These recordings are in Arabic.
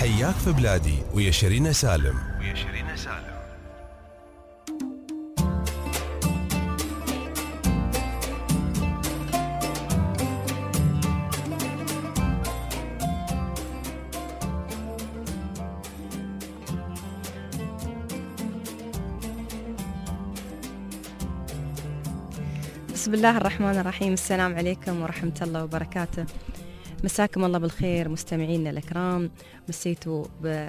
حياك في بلادي ويا شيرين سالم. بسم الله الرحمن الرحيم. السلام عليكم ورحمة الله وبركاته. مساكم الله بالخير مستمعينا الأكرام، مسيتوا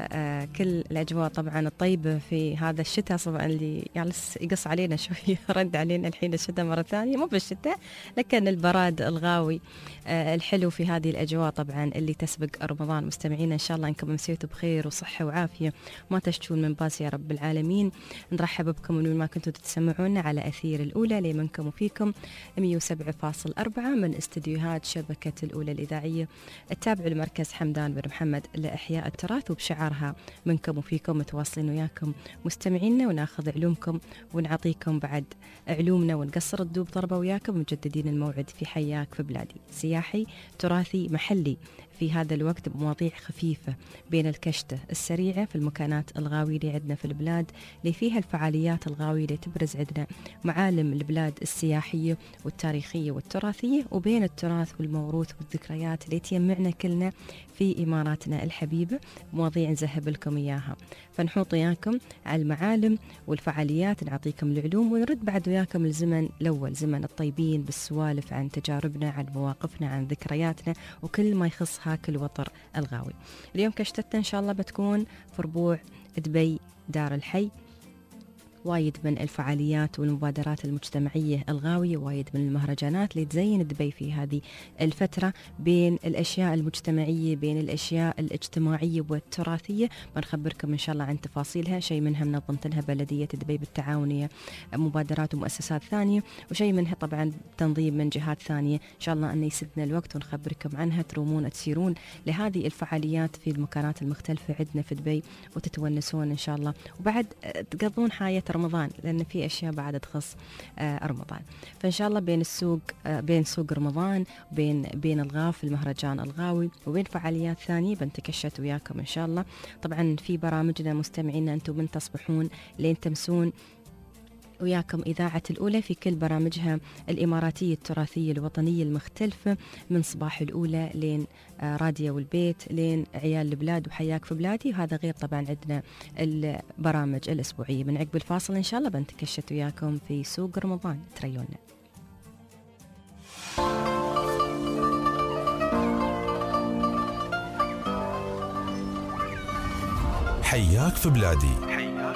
بكل الأجواء طبعا الطيبة في هذا الشتاء طبعا اللي جالس يقص علينا شوية رد علينا الحين الشتاء مرة ثانية، مو بالشتاء لكن البراد الغاوي الحلو في هذه الأجواء طبعا اللي تسبق رمضان. مستمعينا إن شاء الله إنكم مسيتوا بخير وصحة وعافية ما تشتون من باس يا رب العالمين. نرحب بكم من ما كنتوا تسمعونا على أثير الأولى لمنكم وفيكم 107.4 من استديوهات شبكة الأولى الإذاعية التابع لمركز حمدان بن محمد لإحياء التراث، وبشعارها منكم وفيكم متواصلين وياكم مستمعينا وناخذ علومكم ونعطيكم بعد علومنا ونقصر الدوب طربة وياكم، مجددين الموعد في حياك في بلادي، سياحي تراثي محلي في هذا الوقت بمواضيع خفيفة بين الكشتة السريعة في المكانات الغاوية اللي عندنا في البلاد اللي فيها الفعاليات الغاوية اللي تبرز عندنا معالم البلاد السياحية والتاريخية والتراثية، وبين التراث والموروث والذكريات اللي تجمعنا كلنا في إماراتنا الحبيبة، مواضيع نذهب لكم إياها. فنحوط وياكم على المعالم والفعاليات، نعطيكم العلوم ونرد بعد وياكم الزمن الأول، زمن الطيبين بالسوالف عن تجاربنا، عن مواقفنا، عن ذكرياتنا وكل ما يخص هاك الوطر الغاوي. اليوم كشتتنا إن شاء الله بتكون في ربوع دبي دار الحي، وايد من الفعاليات والمبادرات المجتمعية الغاوية، وايد من المهرجانات اللي تزين دبي في هذه الفترة بين الأشياء المجتمعية بين الأشياء الاجتماعية والتراثية. بنخبركم إن شاء الله عن تفاصيلها، شيء منها منظمة لها بلدية دبي بالتعاونية مبادرات ومؤسسات ثانية، وشيء منها طبعا تنظيم من جهات ثانية. إن شاء الله أن يسدنا الوقت ونخبركم عنها، ترومون تسيرون لهذه الفعاليات في المكانات المختلفة عندنا في دبي وتتونسون إن شاء الله، وبعد تقضون حياة رمضان لأن في أشياء بعد تخص رمضان. فإن شاء الله بين السوق بين سوق رمضان بين الغاف المهرجان الغاوي وبين فعاليات ثانية بنتكشت وياكم إن شاء الله. طبعا في برامجنا مستمعينا أنتم من تصبحون لين تمسون وياكم إذاعة الأولى في كل برامجها الإماراتية التراثية الوطنية المختلفة، من صباح الأولى لين راديو والبيت لين عيال البلاد وحياك في بلادي، وهذا غير طبعا عندنا البرامج الأسبوعية. من عقب الفاصل إن شاء الله بنتكشت وياكم في سوق رمضان، تريونا. حياك في بلادي.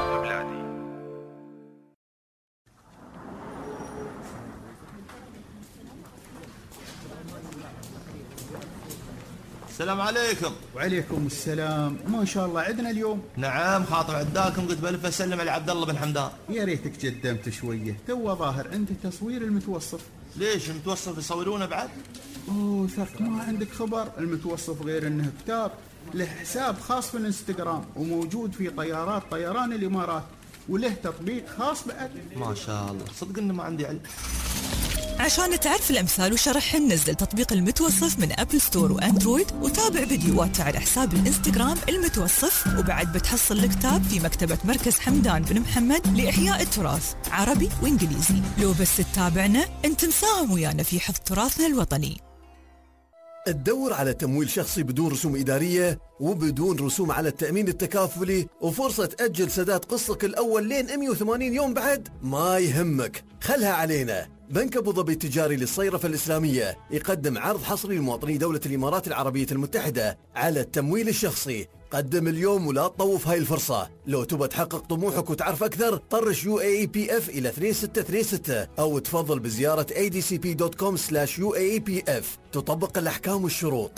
السلام عليكم. وعليكم السلام. ما شاء الله عندنا اليوم. نعم خاطر عداكم، قلت بلف اسلم على عبد الله بن حمدان. يا ريتك قدمت شويه، تو ظاهر عندي تصوير المتوصف. ليش المتوصف يصورونه بعد؟ اوه ثق، ما عندك خبر؟ المتوصف غير انه كتاب له حساب خاص في الانستغرام وموجود في طيران الامارات، وله تطبيق خاص بعد. ما شاء الله، صدق انه ما عندي علم. عشان تعرف الأمثال وشرحهن نزل تطبيق المتوصف من أبل ستور وأندرويد، وتابع فيديوهات على حساب الإنستغرام المتوصف، وبعد بتحصل الكتاب في مكتبة مركز حمدان بن محمد لإحياء التراث عربي وإنجليزي. لو بس تتابعنا أنت مساهم ويانا في حفظ تراثنا الوطني. تدور على تمويل شخصي بدون رسوم إدارية وبدون رسوم على التأمين التكافلي وفرصة تأجل سداد قسطك الأول لين 180 يوم بعد؟ ما يهمك، خلها علينا. بنك أبو ظبي التجاري للصيرفة الإسلامية يقدم عرض حصري لمواطني دولة الإمارات العربية المتحدة على التمويل الشخصي. قدم اليوم ولا تطوف هاي الفرصة. لو تبى تحقق طموحك وتعرف أكثر طرش UAEPF إلى 3636 أو تفضل بزيارة adcp.com/UAEPF. تطبق الأحكام والشروط.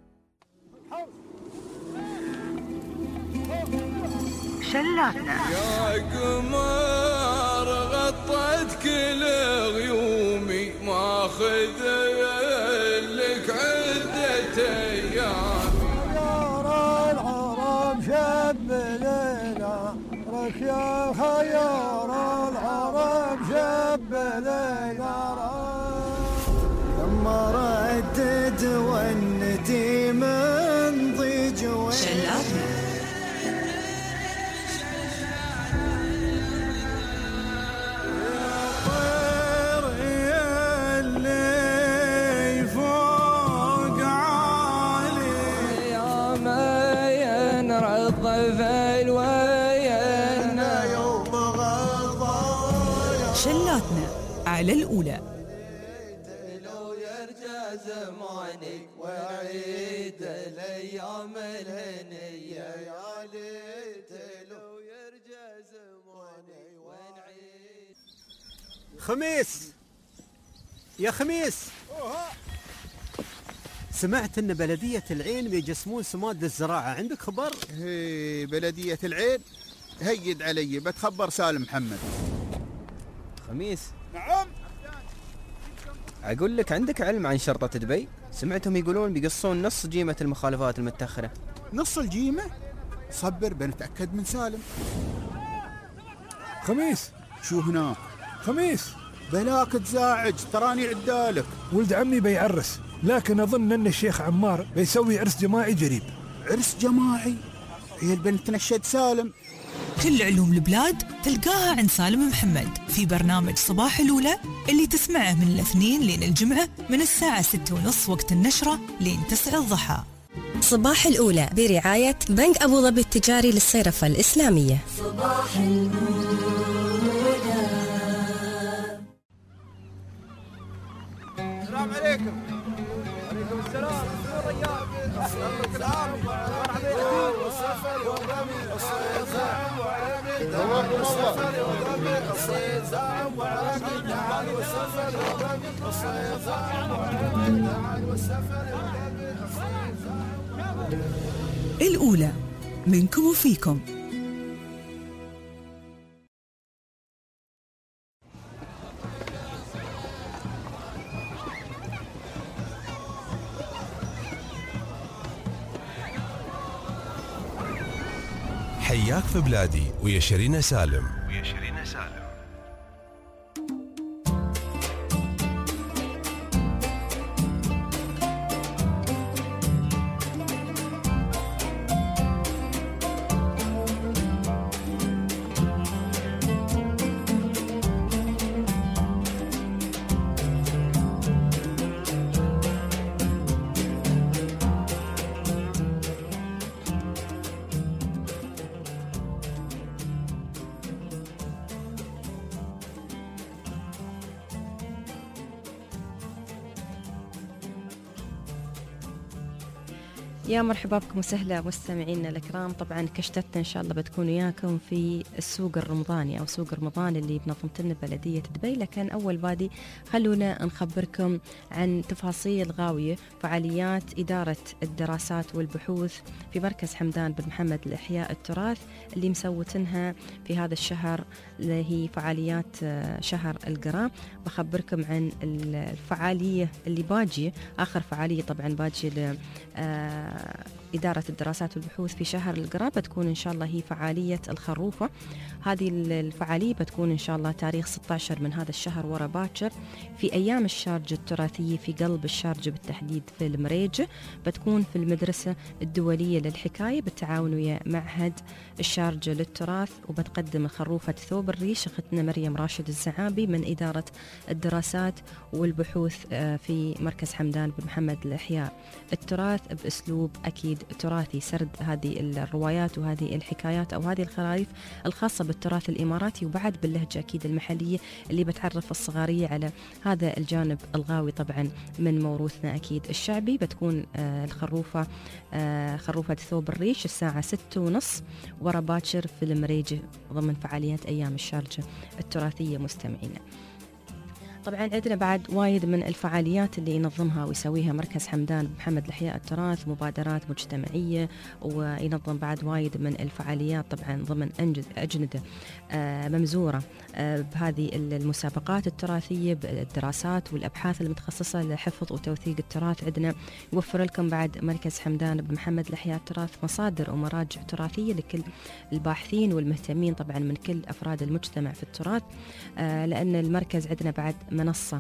شلاتنا يا قمر غطت كل غيومي، ماخذ لك عدة أيام. خيار العرب شب ليلى، رك يا خيار العرب شب ليلى. لما ردد والندي من ضيج شلاتنا شلاتنا على الأولى. لو يرجع زماني وعيد الايام الهنيه يا ليت لو يرجع زماني ونعيد. خميس يا خميس، سمعت ان بلدية العين بيجسمون سماد للزراعة، عندك خبر؟ هي بلدية العين هيد علي، بتخبر سالم محمد. خميس. نعم. أقول لك، عندك علم عن شرطة دبي؟ سمعتهم يقولون بيقصون نص جيمة المخالفات المتأخرة. نص الجيمة؟ صبر بنتأكد من سالم. خميس. شو هناك؟ خميس. بلاك تزاعج، تراني عدالك. ولد عمي بيعرس، لكن أظن أن الشيخ عمار بيسوي عرس جماعي قريب. عرس جماعي؟ هي البنت تنشد سالم. كل علوم البلاد تلقاها عند سالم محمد في برنامج صباح الأولى اللي تسمعه من الاثنين لين الجمعة من الساعة 6:30 وقت النشرة لين 9 الضحى. صباح الأولى برعاية بنك أبو ظبي التجاري للصيرفة الإسلامية. صباح الأولى. السلام عليكم. وعليكم السلام. الأولى منكم وفيكم. حياك في بلادي ويا شيرين سالم. يا مرحبا بكم وسهلا مستمعينا الكرام. طبعا كشتتنا ان شاء الله بتكون وياكم في السوق الرمضاني او سوق رمضان اللي بنظمت لنا بلديه دبي. لكن اول بادي خلونا نخبركم عن تفاصيل غاويه فعاليات اداره الدراسات والبحوث في مركز حمدان بن محمد لاحياء التراث اللي مسوتنها في هذا الشهر، اللي هي فعاليات شهر القراء. بخبركم عن الفعاليه اللي باجيه، اخر فعاليه طبعا باجيه إدارة الدراسات والبحوث في شهر القراء بتكون إن شاء الله هي فعالية الخروفة. هذه الفعالية بتكون إن شاء الله تاريخ 16 من هذا الشهر ورا باكر في أيام الشارجة التراثية في قلب الشارجة بالتحديد في المريجة. بتكون في المدرسة الدولية للحكاية بالتعاون ويا معهد الشارجة للتراث، وبتقدم خروفة ثوب الريش أختنا مريم راشد الزعابي من إدارة الدراسات والبحوث في مركز حمدان بن محمد لإحياء التراث بأسلوب أكيد تراثي، سرد هذه الروايات وهذه الحكايات أو هذه الخرائف الخاصة بالتراث الإماراتي وبعد باللهجة أكيد المحلية اللي بتعرف الصغارية على هذا الجانب الغاوي طبعا من موروثنا أكيد الشعبي. بتكون الخروفة خروفة ثوب الريش الساعة 6:30 ورا باكر في المريجة ضمن فعاليات أيام الشارجة التراثية مستمعينا. طبعا عندنا بعد وايد من الفعاليات اللي ينظمها ويسويها مركز حمدان بن محمد لإحياء التراث، مبادرات مجتمعية، وينظم بعد وايد من الفعاليات طبعا ضمن أجندة ممزورة بهذه المسابقات التراثية بالدراسات والأبحاث المتخصصة لحفظ وتوثيق التراث. عندنا يوفر لكم بعد مركز حمدان بن محمد لإحياء التراث مصادر ومراجع تراثية لكل الباحثين والمهتمين طبعا من كل أفراد المجتمع في التراث، لأن المركز عندنا بعد منصة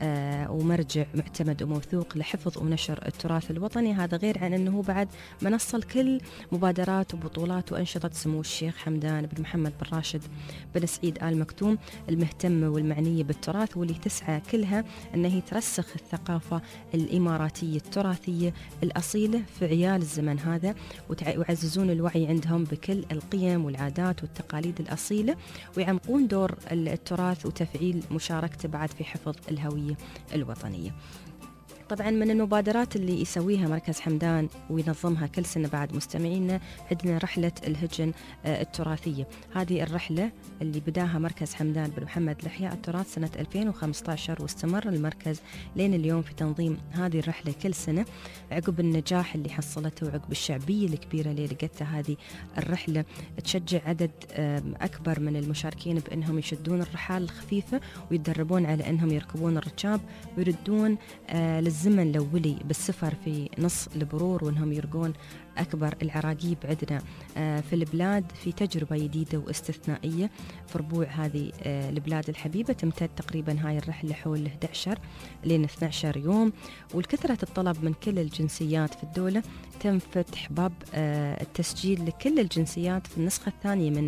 ومرجع معتمد وموثوق لحفظ ونشر التراث الوطني. هذا غير عن أنه بعد منصة لكل مبادرات وبطولات وأنشطة سمو الشيخ حمدان بن محمد بن راشد بن سعيد آل مكتوم المهتمة والمعنية بالتراث، واللي تسعى كلها أنها ترسخ الثقافة الإماراتية التراثية الأصيلة في عيال الزمن هذا، ويعززون الوعي عندهم بكل القيم والعادات والتقاليد الأصيلة، ويعمقون دور التراث وتفعيل مشاركته بعد في حفظ الهوية الوطنية. طبعا من المبادرات اللي يسويها مركز حمدان وينظمها كل سنة بعد مستمعينا عندنا رحلة الهجن التراثية. هذه الرحلة اللي بداها مركز حمدان بن محمد لإحياء التراث سنة 2015، واستمر المركز لين اليوم في تنظيم هذه الرحلة كل سنة عقب النجاح اللي حصلته وعقب الشعبية الكبيرة اللي لقتها هذه الرحلة. تشجع عدد أكبر من المشاركين بأنهم يشدون الرحال الخفيفة ويتدربون على أنهم يركبون الركاب ويردون الزمن الأولي بالسفر في نص البرور، وأنهم يرقون أكبر العراقيب عندنا في البلاد في تجربة جديدة واستثنائية في ربوع هذه البلاد الحبيبة. تمتد تقريبا هاي الرحلة حول 11 لين 12 يوم، والكثرة الطلب من كل الجنسيات في الدولة تم فتح باب التسجيل لكل الجنسيات في النسخة الثانية من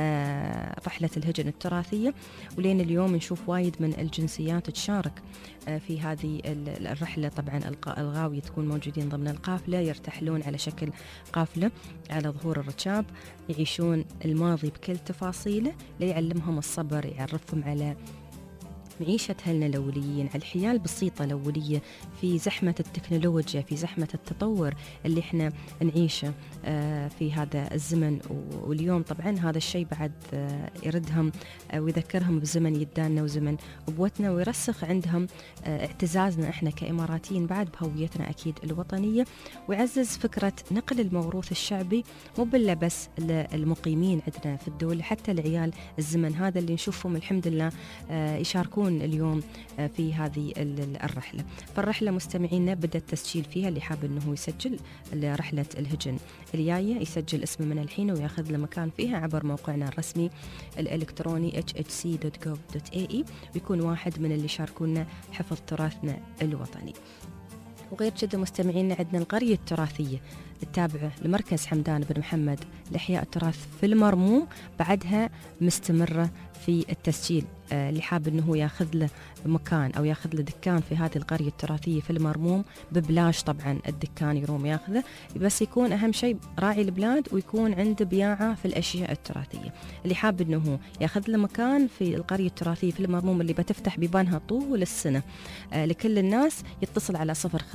رحلة الهجن التراثية، ولين اليوم نشوف وايد من الجنسيات تشارك في هذه الرحلة. طبعا الغاوية تكون موجودين ضمن القافلة، يرتحلون على شكل قافلة على ظهور الركاب، يعيشون الماضي بكل تفاصيله ليعلمهم الصبر، يعرفهم على معيشة أهلنا الأوليين، على الحياة البسيطة الأولية في زحمة التكنولوجيا، في زحمة التطور اللي احنا نعيشه في هذا الزمن. واليوم طبعا هذا الشيء بعد يردهم ويذكرهم بزمن يداننا وزمن أبوتنا، ويرسخ عندهم اعتزازنا احنا كإماراتيين بعد بهويتنا أكيد الوطنية، ويعزز فكرة نقل الموروث الشعبي مو بالله بس للمقيمين عندنا في الدولة، حتى العيال الزمن هذا اللي نشوفهم الحمد لله يشاركون اليوم في هذه الرحلة. فالرحلة مستمعينا بدأ التسجيل فيها، اللي حاب أنه يسجل رحلة الهجن الجاية يسجل اسمه من الحين وياخذ له مكان فيها عبر موقعنا الرسمي الإلكتروني hhc.gov.ae، ويكون واحد من اللي شاركونا حفظ تراثنا الوطني. وغير كذا مستمعينا عندنا القرية التراثية التابعة لمركز حمدان بن محمد لإحياء التراث في المرموم، بعدها مستمرة في التسجيل. اللي حاب أنه ياخذ له مكان أو ياخذ له دكان في هذه القرية التراثية في المرموم ببلاش، طبعا الدكان يروم ياخذه، بس يكون أهم شيء راعي البلاد ويكون عنده بياعة في الأشياء التراثية. اللي حاب أنه ياخذ له مكان في القرية التراثية في المرموم اللي بتفتح بيبانها طول السنة لكل الناس، يتصل على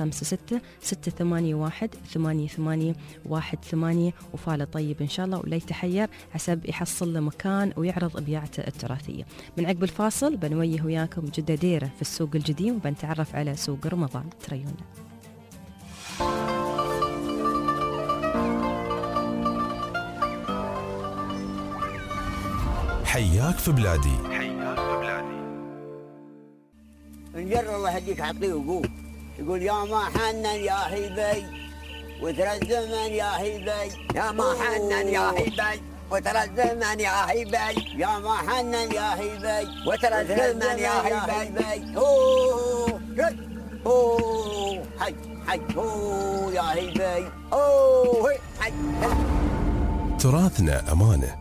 056-681-8818 وفاله طيب إن شاء الله، ولا يتحير حسب يحصل له مكان ويعرض بياعته التراثية. من عقب الفاصل بنويه وياكم جدة ديرة في السوق الجديد، وبنتعرف على سوق رمضان. تريونا. حياك في بلادي. انجر الله يهديك عطيه وقول يقول يا ما حنن يا هيبي وترى الزمن يا هيبي، يا ما حنن يا هيبي وترى الزمن يا هيبي، يا ما حنن يا هيبي وترى الزمن يا هيبي. هو هو حي حي هو يا هيبي هو حي. تراثنا أمانة.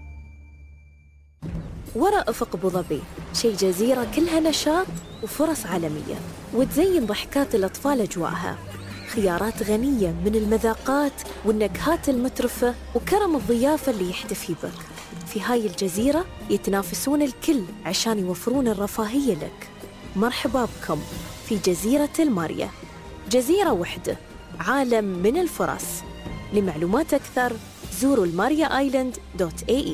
وراء أفق أبو ظبي شي جزيرة كلها نشاط وفرص عالمية، وتزين ضحكات الأطفال أجواءها، خيارات غنية من المذاقات والنكهات المترفة وكرم الضيافة اللي يحتفي بك. في هاي الجزيرة يتنافسون الكل عشان يوفرون الرفاهية لك. مرحبا بكم في جزيرة الماريا، جزيرة وحدة، عالم من الفرص. لمعلومات أكثر زوروا المارياisland.ae.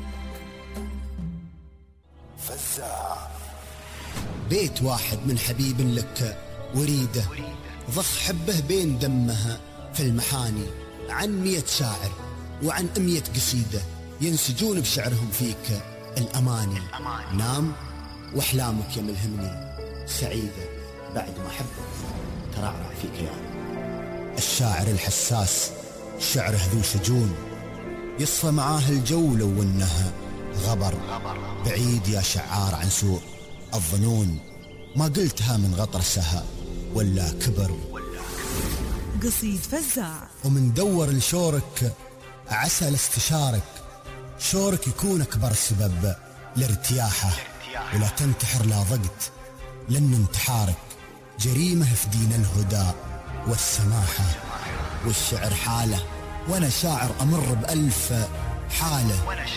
فزاع بيت واحد من حبيب لك وريده، ضخ حبه بين دمها في المحاني، عن 100 شاعر وعن 100 قصيدة ينسجون بشعرهم فيك الأماني. نام وأحلامك يا ملهمني سعيدة بعد ما حبك ترعرع في كياني. الشاعر الحساس شعره ذو شجون، يصفى معاه الجو لو انها غبر. بعيد يا شعار عن سوء الظنون، ما قلتها من غطرسها ولا كبر. قصيد فزاع. ومن دور لشورك عسى لاستشارك، شورك يكون أكبر سبب لارتياحه، ولا تنتحر لا ضقت لأن انتحارك جريمة في دين الهدى والسماحة. والشعر حالة وأنا شاعر أمر بألف حالة،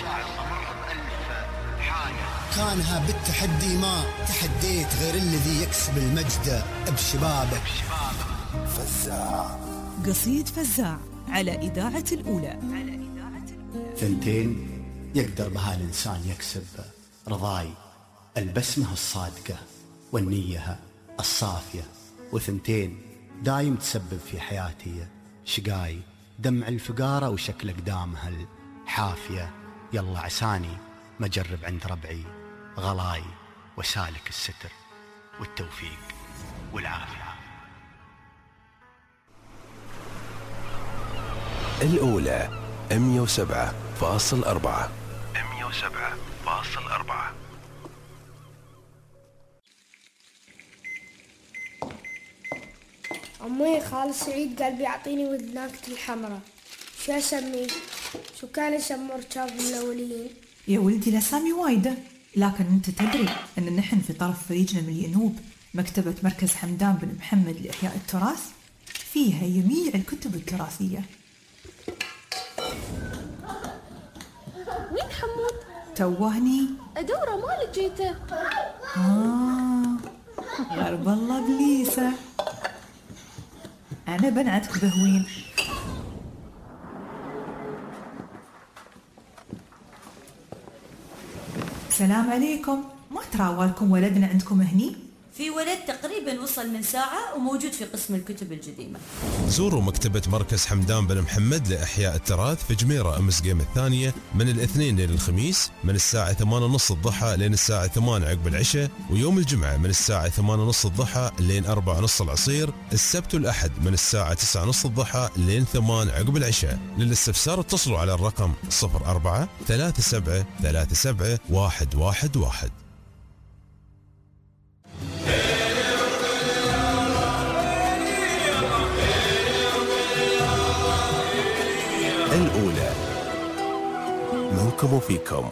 كانها بالتحدي ما تحديت غير الذي يكسب المجد بشبابه. فزاع. قصيد فزاع على إذاعة الأولى. ثنتين يقدر بها الإنسان يكسب رضاي، البسمة الصادقة والنية الصافية، وثنتين دايم تسبب في حياتي شقاي، دمع الفقارة وشكل أقدامها الحافية. يلا عساني ما جرب عند ربعي غلاي، وسالك الستر والتوفيق والعافية. الأولى 107.4. 107.4. أمي خال سعيد قال بيعطيني وذناكتي الحمراء، شو أسميه؟ شو كان يسمى ركاب الأولين؟ يا ولدي الأسامي وايدة، لكن أنت تدري أن نحن في طرف فريجنا من الينوب مكتبة مركز حمدان بن محمد لإحياء التراث، فيها جميع الكتب التراثية. وين حمود؟ توهني أدوره ما لقيته. غرب الله بليسة، أنا بنعتك بهوين. السلام عليكم، ما تراوالكم ولدنا عندكم هني؟ في ولد تقريبا وصل من ساعة وموجود في قسم الكتب القديمة. زوروا مكتبة مركز حمدان بن محمد لإحياء التراث في جميرة أمس قيم الثانية من الاثنين لين الخميس من الساعة 8:30 الضحى لين الساعة 8 عقب العشاء، ويوم الجمعة من الساعة 8:30 الضحى لين 4:30 العصير، السبت والأحد من الساعة 9:30 الضحى لين 8 عقب العشاء. للاستفسار اتصلوا على الرقم 04 37 37 111. الأولى منكم وفيكم.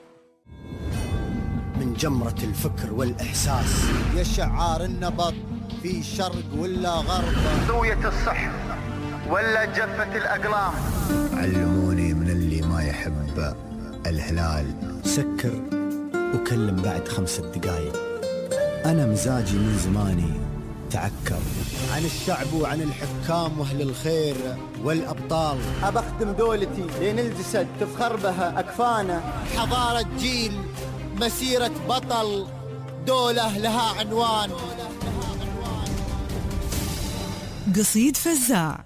من جمرة الفكر والإحساس يا شعار النبض في شرق ولا غرب، زوية الصح ولا جفة الأقلام. علموني من اللي ما يحب الهلال، سكر وكلم بعد 5 دقايق. أنا مزاجي من زماني تعكر عن الشعب وعن الحكام واهل الخير والابطال. ابختم دولتي لين الجسد تفخر بها اكفانه. حضاره جيل، مسيره بطل، دوله لها عنوان. قصيد فزاع.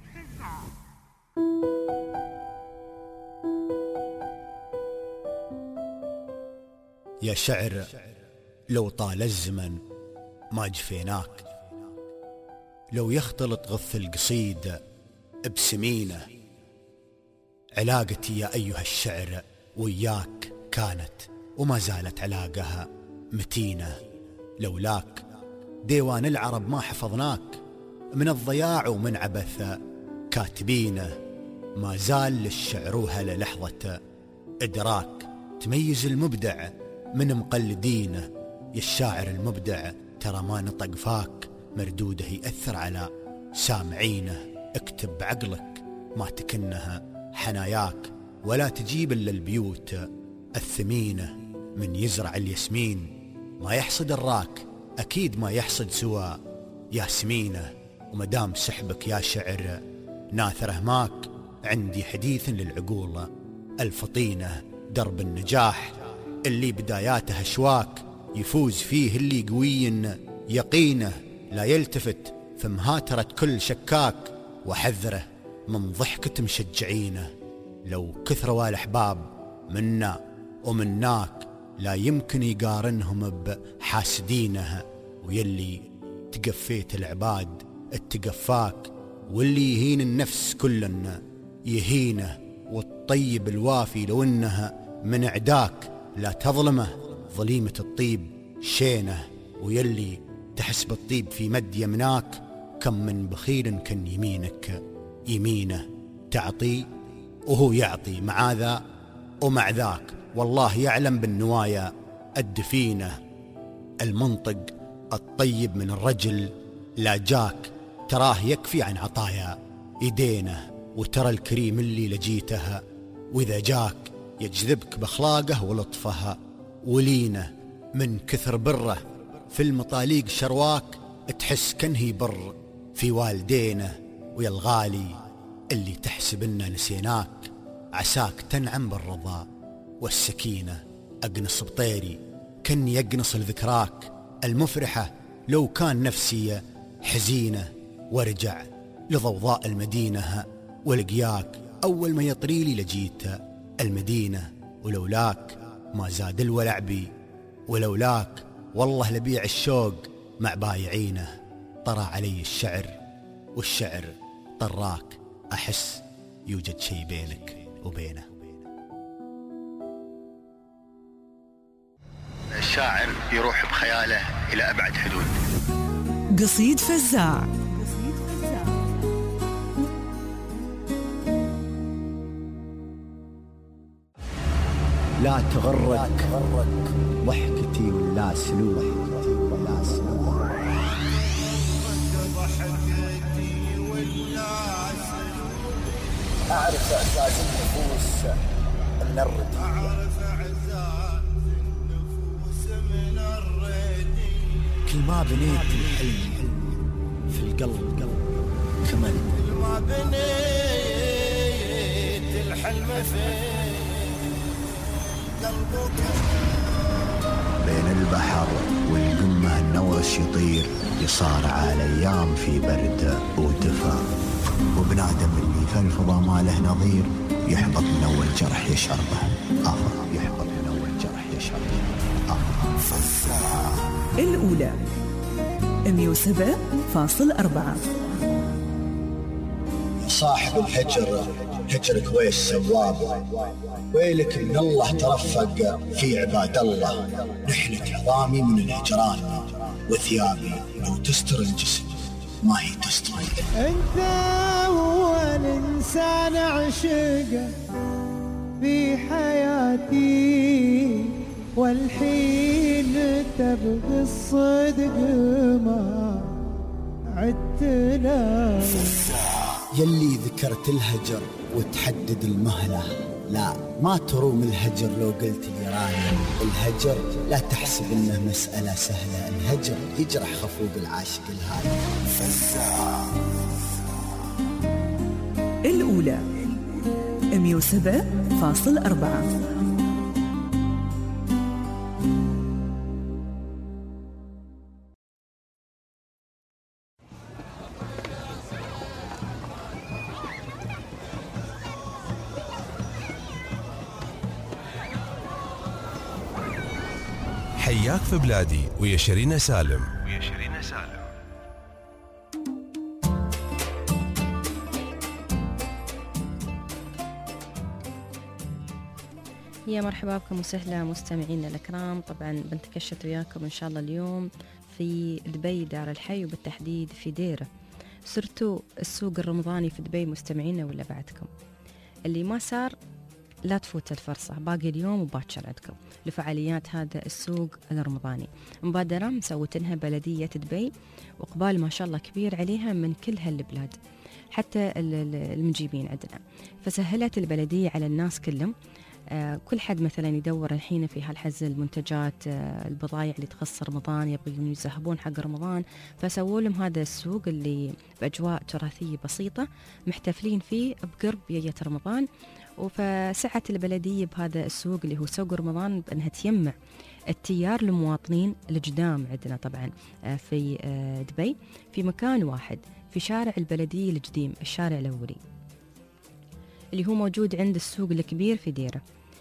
يا شعر لو طال الزمن ما جفيناك، لو يختلط غث القصيد بسمينه. علاقتي يا أيها الشعر وياك كانت وما زالت علاقها متينة. لولاك ديوان العرب ما حفظناك، من الضياع ومن عبث كاتبينه. ما زال للشعر وهل لحظة إدراك، تميز المبدع من مقلدينه. يا الشاعر المبدع ترى ما نطق فاك، مردوده يأثر على سامعينه. اكتب بعقلك ما تكنها حناياك، ولا تجيب إلا البيوت الثمينة. من يزرع الياسمين ما يحصد الراك، أكيد ما يحصد سوى ياسمينه. ومدام سحبك يا شعر ناثره ماك، عندي حديث للعقول الفطينة. درب النجاح اللي بداياته أشواك، يفوز فيه اللي قوي يقينه. لا يلتفت في مهاترة كل شكاك، وحذره من ضحكة مشجعينه. لو كثروا الأحباب منا ومناك، لا يمكن يقارنهم بحاسدينه. ويلي تقفيت العباد اتقفاك، واللي يهين النفس كلنا يهينه. والطيب الوافي لو انها من عداك، لا تظلمه ظليمة الطيب شينه. ويلي تحس بالطيب في مد يمناك، كم من بخيل كان يمينك يمينه تعطي وهو يعطي مع ذا ومع ذاك، والله يعلم بالنوايا الدفينة. المنطق الطيب من الرجل لا جاك تراه يكفي عن عطايا يدينه، وترى الكريم اللي لجيتها وإذا جاك يجذبك بأخلاقه ولطفها ولينه. من كثر بره في المطاليق شرواك تحس كنه بر في والدينه. ويا الغالي اللي تحسب إننا نسيناك، عساك تنعم بالرضا والسكينة. أقنص بطيري كن يقنص لذكراك المفرحة لو كان نفسي حزينة، وارجع لضوضاء المدينة ولقياك أول ما يطريلي لجيت المدينة. ولولاك ما زاد الولع بي، ولولاك والله لبيع الشوق مع بايعينه. طرى علي الشعر والشعر طراك، أحس يوجد شيء بينك وبينه. الشاعر يروح بخياله إلى أبعد حدود. قصيد فزاع. لا تغرك ضحكتي ولا سلوكي، أعرف إعزاز النفوس من الردية، كل ما بنيت الحلم في القلب كمل، كل ما بنيت الحلم في قلبك. بين البحر والقمة النورس يطير، يصارع الأيام في برد ودفا، وبنادم اللي في الفضا ما له نظير، يحبط من أول جرح يشربه يحبط من أول جرح يشربه فزاع. الأولى 107.4. صاحب الهجر هجرك ويش سواب، ويلك من الله ترفق في عباد الله. نحنك عظامي من الهجران، وثيابي لو تستر الجسم ما هي تستر. انت اول انسان عشقه في حياتي، والحين تبغي الصدق ما عدتنا. يلي ذكرت الهجر وتحدد المهلة، لا ما تروم الهجر لو قلت لي رايح. الهجر لا تحسب انه مسألة سهلة، الهجر يجرح خفوق العاشق الهادي. الأولى 107.4. حياك في بلادي ويا شيرين سالم. يا مرحبا بكم وسهلا مستمعينا الكرام. طبعا بنتكشف وياكم ان شاء الله اليوم في دبي دار الحي، وبالتحديد في ديره. صرتوا السوق الرمضاني في دبي مستمعينا ولا بعدكم؟ اللي ما صار لا تفوت الفرصة، باقي اليوم وباكر عندكم لفعاليات هذا السوق الرمضاني. مبادرة مسوتنها بلدية دبي، وإقبال ما شاء الله كبير عليها من كل هالبلاد حتى المجيبين عندنا. فسهلت البلدية على الناس كلهم، كل حد مثلا يدور الحين في هالحز المنتجات البضائع اللي تخص رمضان، يبغون يذهبون حق رمضان، فسووا لهم هذا السوق اللي بأجواء تراثية بسيطة محتفلين فيه بقرب يية رمضان. وفسعت البلدية بهذا السوق اللي هو سوق رمضان بأنها تجمع التيار المواطنين الجدام عندنا طبعا في دبي في مكان واحد في شارع البلدية القديم، الشارع الأولي اللي هو موجود عند السوق الكبير في ديرة.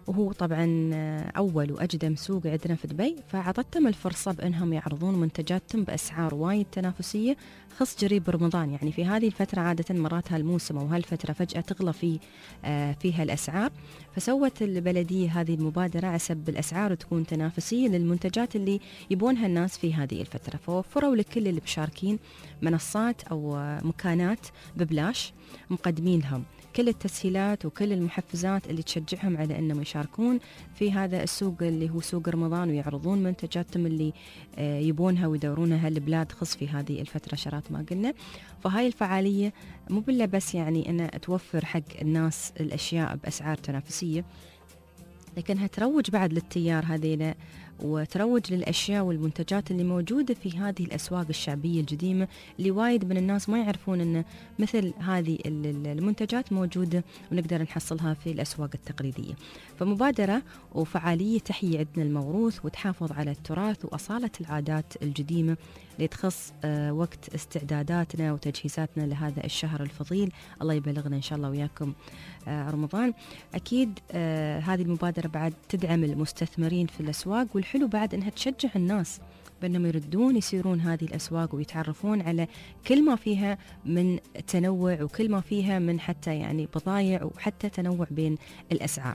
وهو طبعا أول وأقدم سوق عندنا في دبي، فعطتهم الفرصة بأنهم يعرضون منتجاتهم بأسعار وايد تنافسية خص قريب رمضان. يعني في هذه الفترة عادة مرات هالموسم أو هالفترة فجأة تغلى فيها الأسعار، فسوت البلدية هذه المبادرة عسب الأسعار تكون تنافسية للمنتجات اللي يبونها الناس في هذه الفترة. فوفروا لكل اللي بشاركين منصات أو مكانات ببلاش، مقدمين لهم كل التسهيلات وكل المحفزات اللي تشجعهم على أنهم يشاركون في هذا السوق اللي هو سوق رمضان، ويعرضون منتجاتهم اللي يبونها ويدورونها البلاد خص في هذه الفترة شرات ما قلنا. فهاي الفعالية مو بالله بس يعني أنها توفر حق الناس الأشياء بأسعار تنافسية، لكنها تروج بعد للتيار هذينا، وتروج للأشياء والمنتجات اللي موجودة في هذه الأسواق الشعبية القديمة اللي وايد من الناس ما يعرفون أن مثل هذه المنتجات موجودة ونقدر نحصلها في الأسواق التقليدية. فمبادرة وفعالية تحيي عندنا الموروث وتحافظ على التراث وأصالة العادات القديمة اللي تخص وقت استعداداتنا وتجهيزاتنا لهذا الشهر الفضيل. الله يبلغنا إن شاء الله وياكم رمضان. أكيد هذه المبادرة بعد تدعم المستثمرين في الأسواق، والحلو بعد أنها تشجع الناس بأنهم يردون يسيرون هذه الأسواق ويتعرفون على كل ما فيها من تنوع وكل ما فيها من حتى يعني بضايع وحتى تنوع بين الأسعار.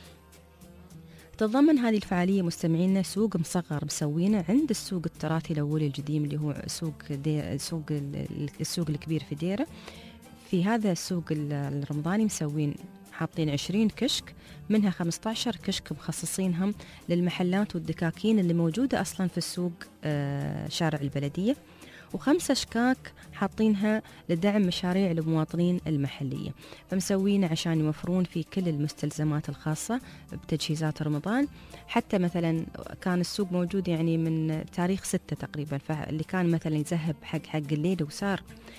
تتضمن هذه الفعالية مستمعينا سوق مصغر مسوينه عند السوق التراثي الأولي القديم اللي هو السوق الكبير في ديرة. في هذا السوق الرمضاني مسوين حاطين 20 كشك، منها 15 كشك مخصصينهم للمحلات والدكاكين اللي موجودة أصلا في السوق شارع البلدية، و5 أشكاك حاطينها لدعم مشاريع المواطنين المحلية. فمسوين عشان يوفرون في كل المستلزمات الخاصة بتجهيزات رمضان. حتى مثلا كان السوق موجود يعني من تاريخ 6 تقريبا، فاللي كان مثلا يذهب حق الليل وصار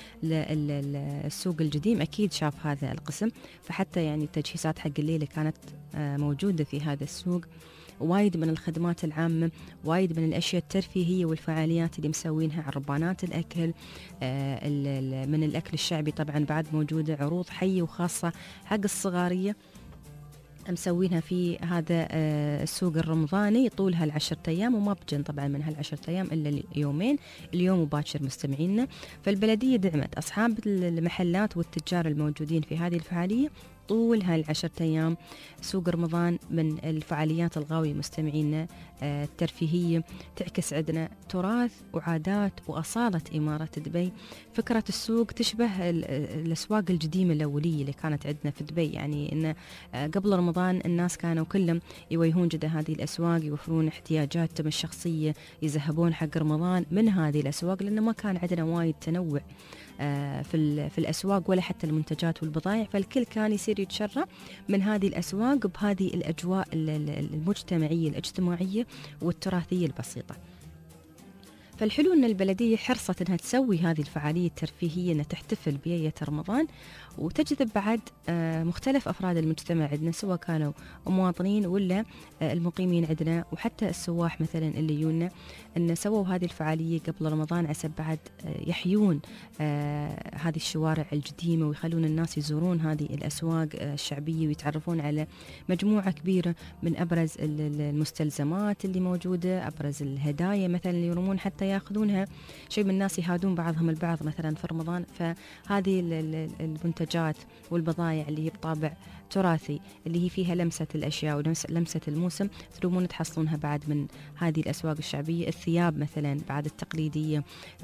السوق القديم أكيد شاف هذا القسم، فحتى يعني التجهيزات حق الليل كانت موجودة في هذا السوق. وايد من الخدمات العامة، وايد من الأشياء الترفيهية والفعاليات اللي مسوينها، عربانات الأكل، من الأكل الشعبي طبعا بعد موجودة عروض حية وخاصة حق الصغارية مسوينها في هذا السوق الرمضاني طولها 10 أيام، وما بجن طبعا من هال10 أيام إلا يومين، اليوم وباكر مستمعينا. فالبلدية دعمت أصحاب المحلات والتجار الموجودين في هذه الفعالية طول هال10 أيام. سوق رمضان من الفعاليات الغاوية مستمعينا الترفيهية، تعكس عندنا تراث وعادات وأصالة إمارة دبي. فكرة السوق تشبه الأسواق القديمة الأولية اللي كانت عندنا في دبي، يعني إن قبل رمضان الناس كانوا كلهم يويهون جدا هذه الأسواق، يوفرون احتياجاتهم الشخصية، يذهبون حق رمضان من هذه الأسواق، لأنه ما كان عندنا وايد تنوع في الأسواق ولا حتى المنتجات والبضائع، فالكل كان يصير يتشرى من هذه الأسواق بهذه الأجواء المجتمعية الاجتماعية والتراثية البسيطة. فالحلو أن البلدية حرصت أنها تسوي هذه الفعالية الترفيهية، أنها تحتفل بيية رمضان وتجذب بعد مختلف أفراد المجتمع عندنا، سواء كانوا مواطنين ولا المقيمين عندنا وحتى السواح مثلا اللي يونا، أن سووا هذه الفعالية قبل رمضان عسى بعد يحيون هذه الشوارع القديمة ويخلون الناس يزورون هذه الأسواق الشعبية ويتعرفون على مجموعة كبيرة من أبرز المستلزمات اللي موجودة، أبرز الهدايا مثلا اللي يرمون حتى ياخذونها. شيء من الناس يهادون بعضهم البعض مثلا في رمضان، فهذه المنتجات والبضائع اللي هي بطابع تراثي اللي هي فيها لمسة الأشياء ولمسة الموسم تلومون تحصلونها بعد من هذه الأسواق الشعبية. الثياب مثلا بعد التقليدية،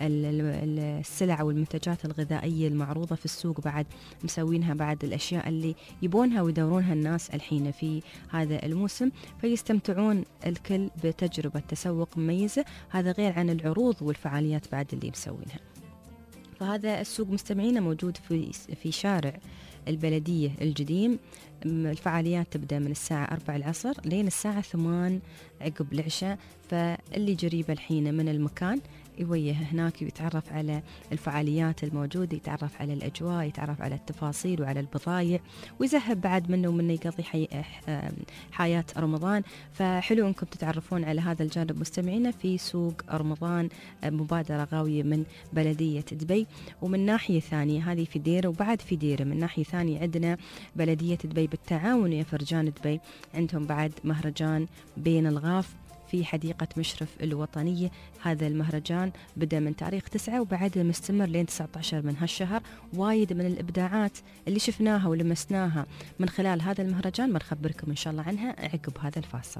السلع والمنتجات الغذائية المعروضة في السوق بعد مسوينها بعد الأشياء اللي يبونها ويدورونها الناس الحين في هذا الموسم، فيستمتعون الكل بتجربة تسوق مميزة. هذا غير عن العروض والفعاليات بعد اللي مسوينها. فهذا السوق مستمعينا موجود في شارع البلدية القديم. الفعاليات تبدأ من الساعة 4 العصر لين الساعة 8 عقب العشاء. فاللي قريبة الحين من المكان يوجه هناك ويتعرف على الفعاليات الموجودة، يتعرف على الأجواء، يتعرف على التفاصيل وعلى البضائع، ويذهب بعد منه ومنه يقضي حياة رمضان. فحلو أنكم تتعرفون على هذا الجانب مستمعينا في سوق رمضان، مبادرة غاوية من بلدية دبي. ومن ناحية ثانية هذه في ديرة وبعد في ديرة، من ناحية ثانية عندنا بلدية دبي بالتعاون ويا فرجان دبي، عندهم بعد مهرجان بين الغاف في حديقة مشرف الوطنية. هذا المهرجان بدأ من تاريخ 9 وبعد مستمر لين 19 من هالشهر. وايد من الإبداعات اللي شفناها ولمسناها من خلال هذا المهرجان بنخبركم إن شاء الله عنها عقب هذا الفاصل.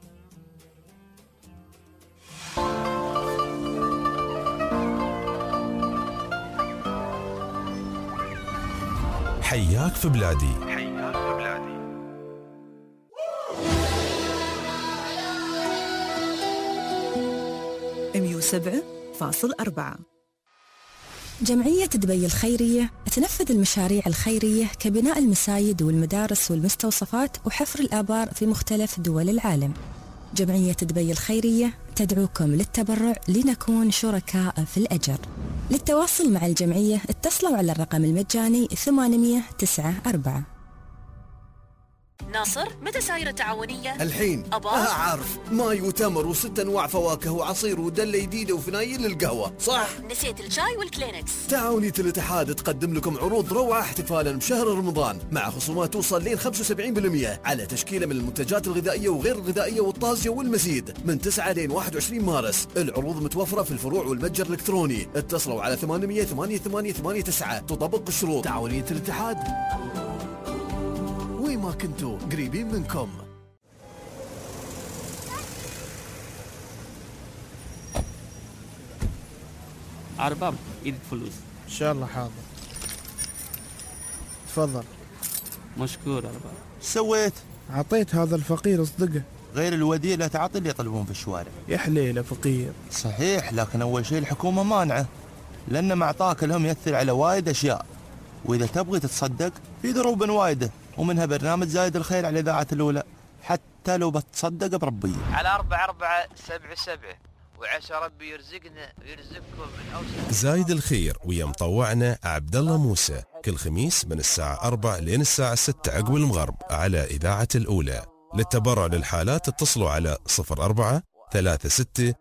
حياك في بلادي. 107.4. جمعية دبي الخيرية تنفذ المشاريع الخيرية كبناء المساجد والمدارس والمستوصفات وحفر الآبار في مختلف دول العالم. جمعية دبي الخيرية تدعوكم للتبرع لنكون شركاء في الأجر. للتواصل مع الجمعية اتصلوا على الرقم المجاني 894. ناصر، متى سايرة تعاونية؟ الحين أعرف ماي وتمر و6 أنواع فواكه وعصير ودلة جديدة وفنايل للقهوة، صح؟ نسيت الشاي والكلينكس. تعاونية الاتحاد تقدم لكم عروض روعة احتفالا بشهر رمضان مع خصومات توصل لين 75% على تشكيلة من المنتجات الغذائية وغير الغذائية والطازجة والمزيد من 9 لين 21 مارس. العروض متوفرة في الفروع والمتجر الإلكتروني. اتصلوا على 800-8889. تطبق الشروط. تعاونية الاتحاد، وين ما كنتوا قريبين منكم. عرباب ايدك فلوس ان شاء الله. حاضر، تفضل. مشكور عرباب. سويت؟ عطيت هذا الفقير اصدقه. غير الوديع لا تعطي اللي يطلبون في الشوارع. يا حليله فقير. صحيح، لكن اول شيء الحكومه مانعه، لان ما اعطاك لهم ياثر على وايد اشياء. واذا تبغي تتصدق في دروب وايده، ومنها برنامج زايد الخير على اذاعه الاولى، حتى لو بتصدق بربيه. على 4477 وعسى ربي يرزقنا ويرزقكم من اوسع. زايد الخير ويا مطوعنا عبد الله موسى كل خميس من الساعه 4 لين الساعه 6 عقب المغرب على اذاعه الاولى. للتبرع للحالات اتصلوا على 04 36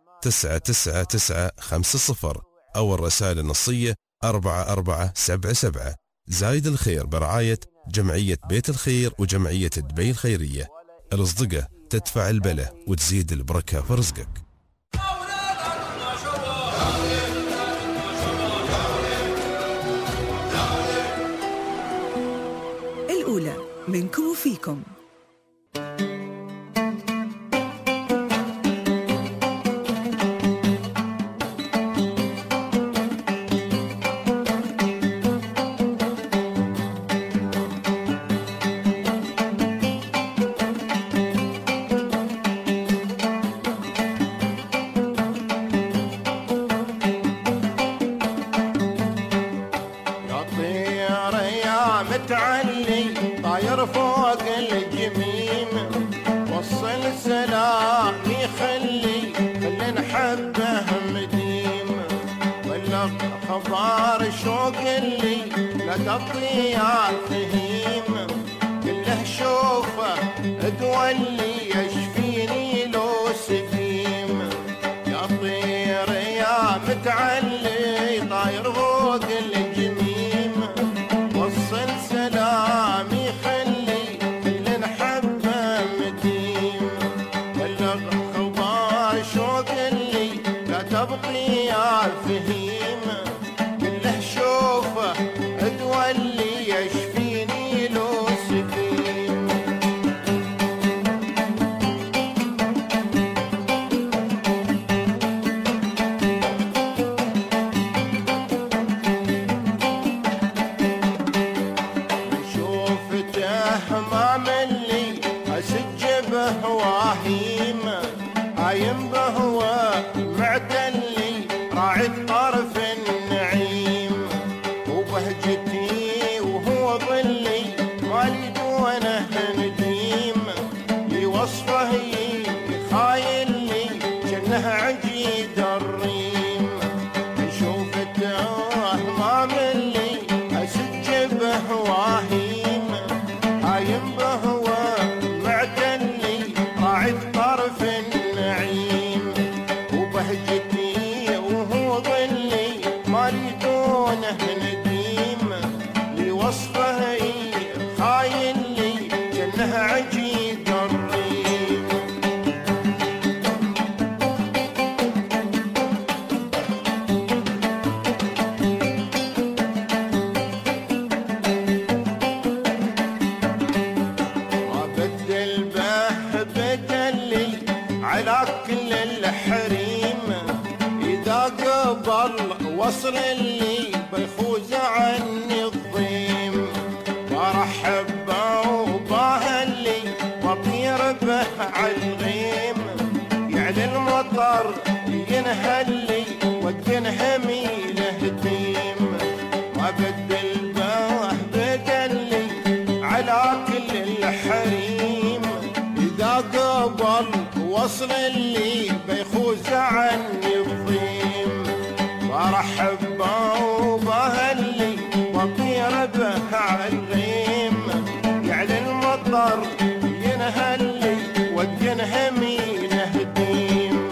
99950 او الرسائل النصيه 4477. زايد الخير برعايه جمعيه بيت الخير وجمعيه دبي الخيريه. الأصدقة تدفع البلا وتزيد البركه في رزقك. الأولى منكم وفيكم. الطيار فهيم كله شوفه تولي يشفيني لو سقيم. يا طير يا متعلي طاير فوق الجميم، وصل سلامي خلي كل حبه مديم. بلغ خبر شوق اللي لا تبقي يا فهيم كله شوفه تولي يشفيني لو سقيم. شوفته ما ملي اسجبه واهيم، عايم بهوى معتلي راعي طرف النعيم. وبهجتي وهو ظلي مالي دونه نديم، لوصفه يخايلني جنه عجيد الريم. نديم وبهجتي وهو ظلي مالي دونه نديم لوصفه خاين لي جنه عجيب الريم ما بدل به بدلي على كل الحريم إذا قبل وصل لي بيفوز عني الضيم برحب وباهلي وطير به عالغيم يعني المطر ينهلي وتنهمي لهديم وبدل به بدلي على كل الحريم إذا قبل وصل لي بيخوز عني الضيم برحب وباهلي وطير به عالغيم يعني المطر ينهلي وتنهمي لهديم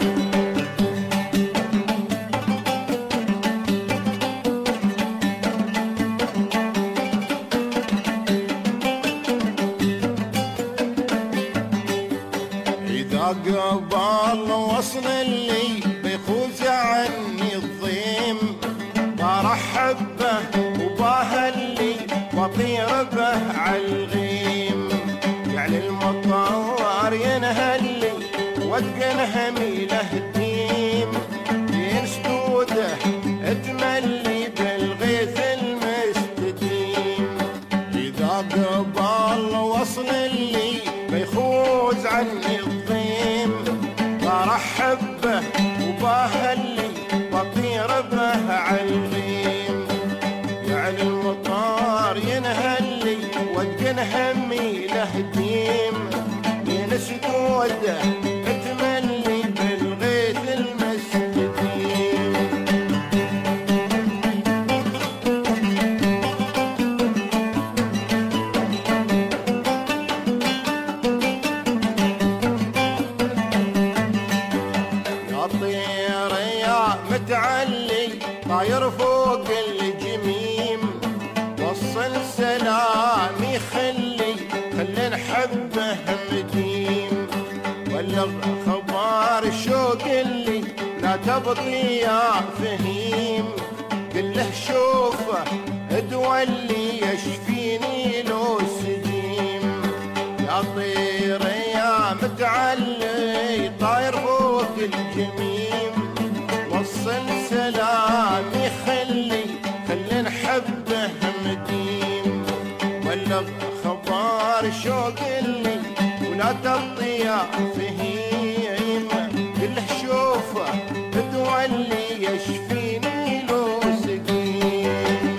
إذا قبل وصل لي بيفوز عني الضيم برحب به وباهلي وطير به عالغيم يعني المطار ينهلي وتنهمي لهديم ينسدوده تملي بالغيث المستديم إذا قبل وصل لي بيخوز عني الضيم برحب به وباهلي وطير به عالغيم يعني المطار ينهلي وتنهمي لهديم ينسدوده تملي بالغيث المستديم يا طير يا متعلي طاير فوق الجميم وصل سلامي خلي نحبه مديم بلغ خبر شوق اللي لا تبطي يا فهيم قل له شوفه ادوى اللي يشفيني لو سجيم يا طير يا متعلي طاير فوق الجميم وصل سلامي خلي نحبه مديم بلغ خبر شوق اللي ولا تبطي يا فهيم قل له شوفه ادوى اللي يشفيني لو سقيم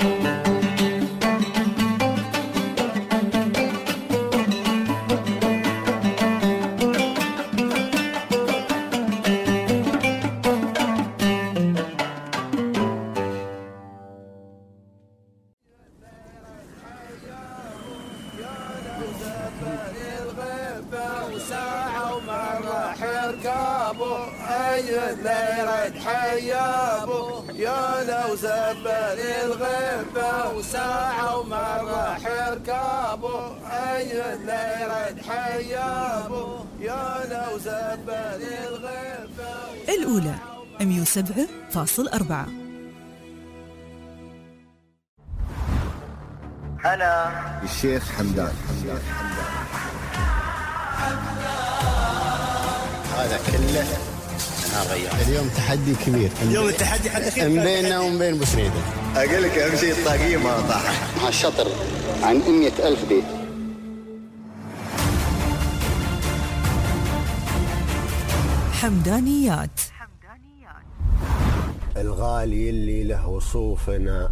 ليرد حيابو يا لو زبل الغيبة وساعة ومرة حركابو أي ليرد حيابو يا لو زبل الغيبة. الأولى 107.4. هلا الشيخ حمدان. هذا كله اليوم تحدي كبير. اليوم التحدي حدك بيننا وبين ابو سريده. اقول لك اهم شيء الطاقيه ما طاحت. مع الشطر عن 100,000 بيت. حمدانيات. الغالي اللي له وصوفنا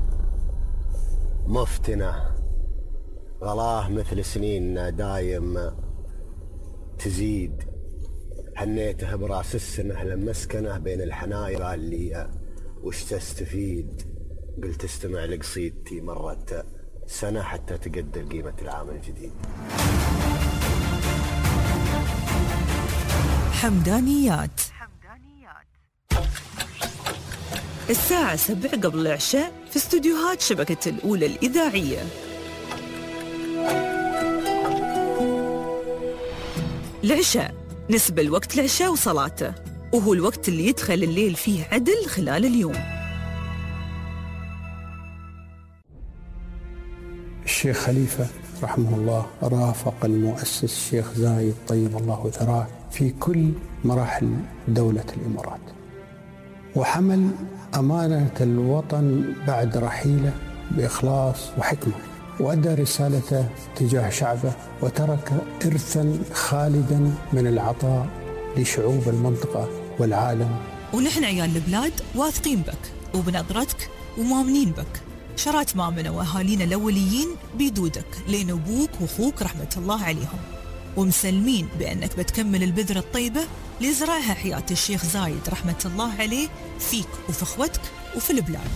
مفتنا غلاه مثل سنيننا دايم تزيد. هنيته براس السنه لما مسكنه بين الحنايا قال لي وش تستفيد؟ قلت استمع لقصيدتي مرت سنه حتى تقدر قيمه العام الجديد. حمدانيات الساعة 7 قبل العشاء في استوديوهات شبكة الأولى الإذاعية. العشاء نسبة لوقت العشاء وصلاته، وهو الوقت اللي يدخل الليل فيه عدل خلال اليوم. الشيخ خليفة رحمه الله رافق المؤسس الشيخ زايد طيب الله ثراه في كل مراحل دولة الإمارات، وحمل أمانة الوطن بعد رحيله بإخلاص وحكمة، وأدى رسالته تجاه شعبه، وترك إرثا خالدا من العطاء لشعوب المنطقة والعالم. ونحن عيال البلاد واثقين بك وبنظرتك ومؤمنين بك. شرات مامنا وأهالينا الأوليين بيدودك لين أبوك وأخوك رحمة الله عليهم، ومسلمين بأنك بتكمل البذرة الطيبة اللي زرعها حياة الشيخ زايد رحمة الله عليه فيك وفي أخوتك وفي البلاد.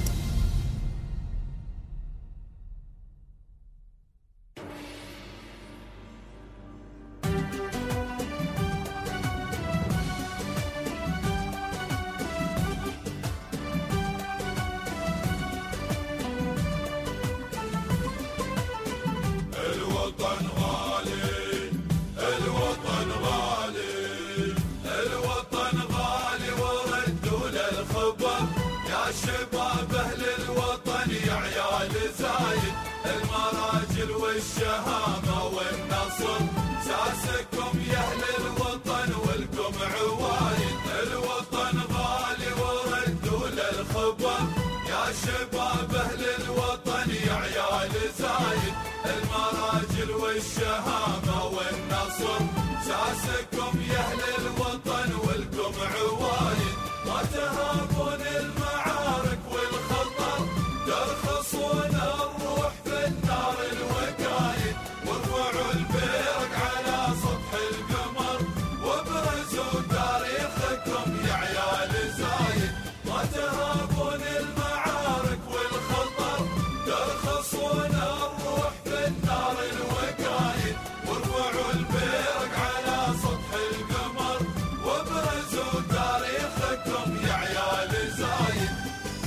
الشهامة والنصر ساسكم يا أهل الوطن والكم عوايد. الوطن غالي وردوا للخبر يا شباب أهل الوطن يا عيال زايد. المراجل والشهامة والنصر ساسكم يا أهل الوطن والكم عوايد. ما تهابون المعارك والخطر ترخصون الروح في النار الوقايد. وارفعوا البيرق على سطح القمر وابرزوا تاريخكم يا عيال زايد. ما تهابون المعارك والخطر ترخصون الروح في النار الوقايد. وارفعوا البيرق على سطح القمر وابرزوا تاريخكم يا عيال زايد.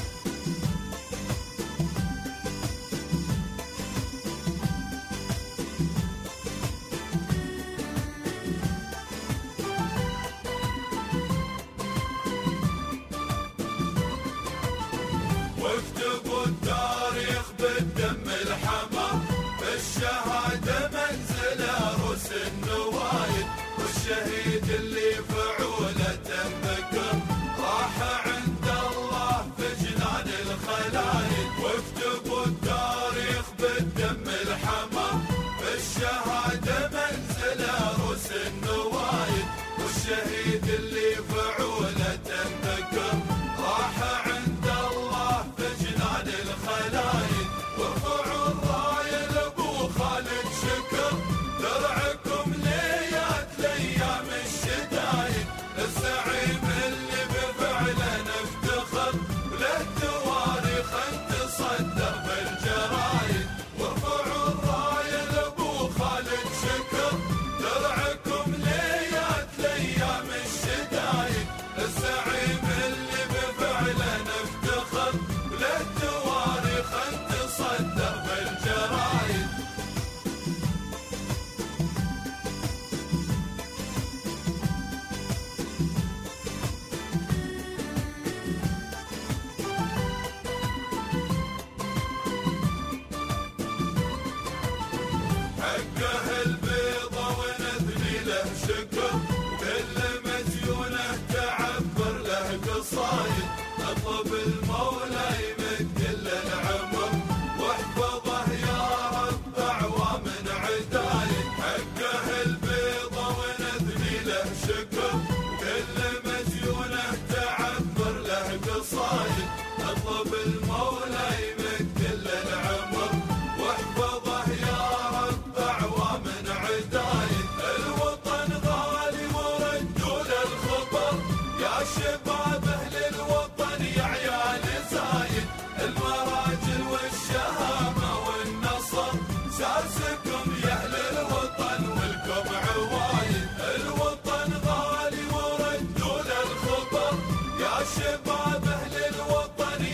واكتبوا التاريخ بالدم الحمر بالشهادة منزل عروس النوايد. والشهيد اللي فعولته بكر راح عند الله في جنان الخلايد. واكتبوا التاريخ بالدم الحمر بالشهادة منزل عروس النوايد. والشهيد اللي فعولته بكر راح عند الله في جنان الخلايد. وارفعوا الراية لابو خالد شكر درعكم ليات الايام الشدايد. الزعيم اللي بفعله نفتخر وله تواريخ تصدر بالجرايد. وارفعوا الراية لابو خالد شكر درعكم ليات الايام الشدايد. الزعيم اللي بفعله نفتخر وله تواريخ تصدر بالجرايد. حقه البيضة ونثني له شكر وكل مديونه تعبر له قصايد. اطلب المولى يمد له العمر واحفظه يا رب اعوام عدايد. حقه البيضة ونثني له شكر وكل مديونه تعبر له قصايد. اطلب المولى يمد له العمر واحفظه يا رب اعوام عدايد. الوطن غالي وردوا للخبر يا شباب اهل الوطن يا عيال زايد. المراجل والشهامة والنصر ساسكم يا اهل الوطن والكم عوايد. الوطن غالي وردوا للخبر يا شباب اهل الوطن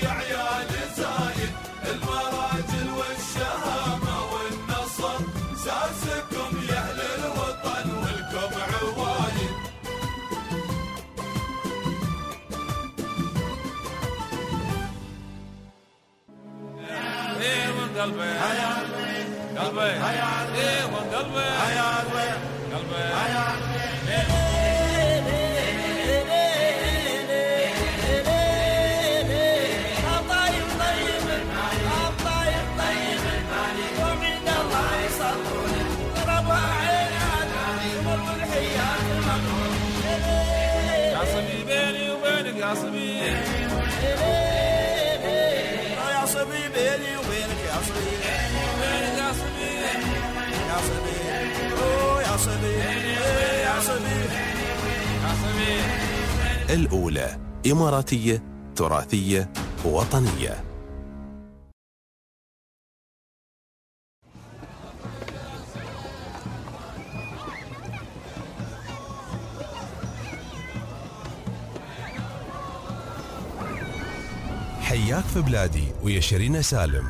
قلبي قلبي ايه قلبي قلبي يا صبي يا صبي بيني وبينك يا صبي يا صبي يا صبي يا صبي يا صبي يا صبي. الأولى إماراتية تراثية وطنية. حياك في بلادي ويا شيرين سالم.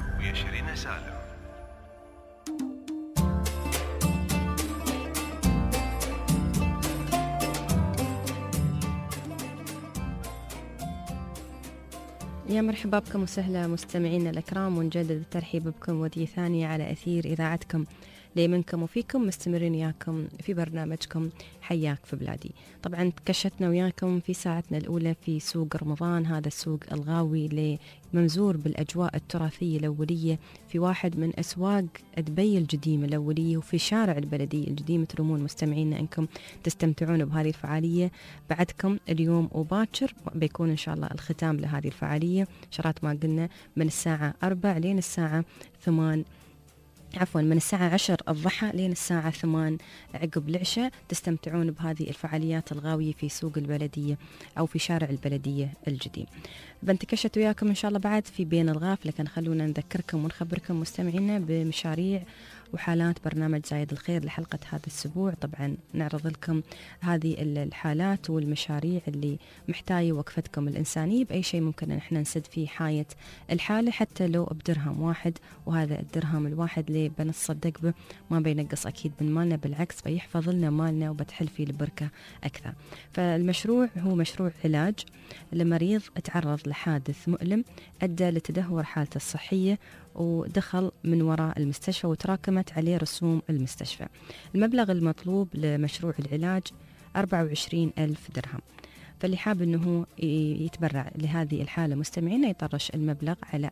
يا مرحبا بكم وسهلا مستمعينا الأكرام، ونجدد الترحيب بكم ودية ثانية على أثير إذاعتكم لي منكم وفيكم، مستمرين وياكم في برنامجكم حياك في بلادي. طبعا تكشتنا وياكم في ساعتنا الأولى في سوق رمضان، هذا السوق الغاوي لممزور بالأجواء التراثية الأولية في واحد من أسواق دبي القديمة الأولية وفي شارع البلدية القديم. ترومون مستمعينا أنكم تستمتعون بهذه الفعالية بعدكم اليوم وباكر بيكون إن شاء الله الختام لهذه الفعالية، شرات ما قلنا من الساعة 4 لين الساعة 8 من الساعة 10 الضحى لين الساعة 8 عقب العشاء، تستمتعون بهذه الفعاليات الغاوية في سوق البلدية أو في شارع البلدية القديم. بنتكشت وياكم إن شاء الله بعد في بين الغاف، لكن خلونا نذكركم ونخبركم مستمعينا بمشاريع وحالات برنامج زايد الخير لحلقة هذا الأسبوع. طبعا نعرض لكم هذه الحالات والمشاريع اللي محتاجة وقفتكم الإنسانية بأي شيء ممكن أن احنا نسد فيه حاية الحالة حتى لو بدرهم واحد، وهذا الدرهم الواحد اللي بنتصدق به ما بينقص أكيد من مالنا، بالعكس بيحفظ لنا مالنا وبتحل فيه البركة أكثر. فالمشروع هو مشروع علاج لمريض تعرض لحادث مؤلم أدى لتدهور حالته الصحية ودخل من وراء المستشفى وتراكمت عليه رسوم المستشفى. المبلغ المطلوب لمشروع العلاج 24,000 درهم. فاللي حاب أنه يتبرع لهذه الحالة مستمعين يطرش المبلغ على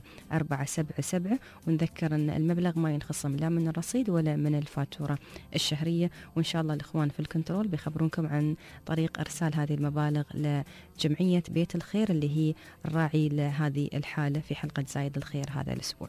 4477، ونذكر أن المبلغ ما ينخصم لا من الرصيد ولا من الفاتورة الشهرية، وإن شاء الله الإخوان في الكنترول بيخبرونكم عن طريق إرسال هذه المبالغ لجمعية بيت الخير اللي هي الراعي لهذه الحالة في حلقة زايد الخير هذا الأسبوع.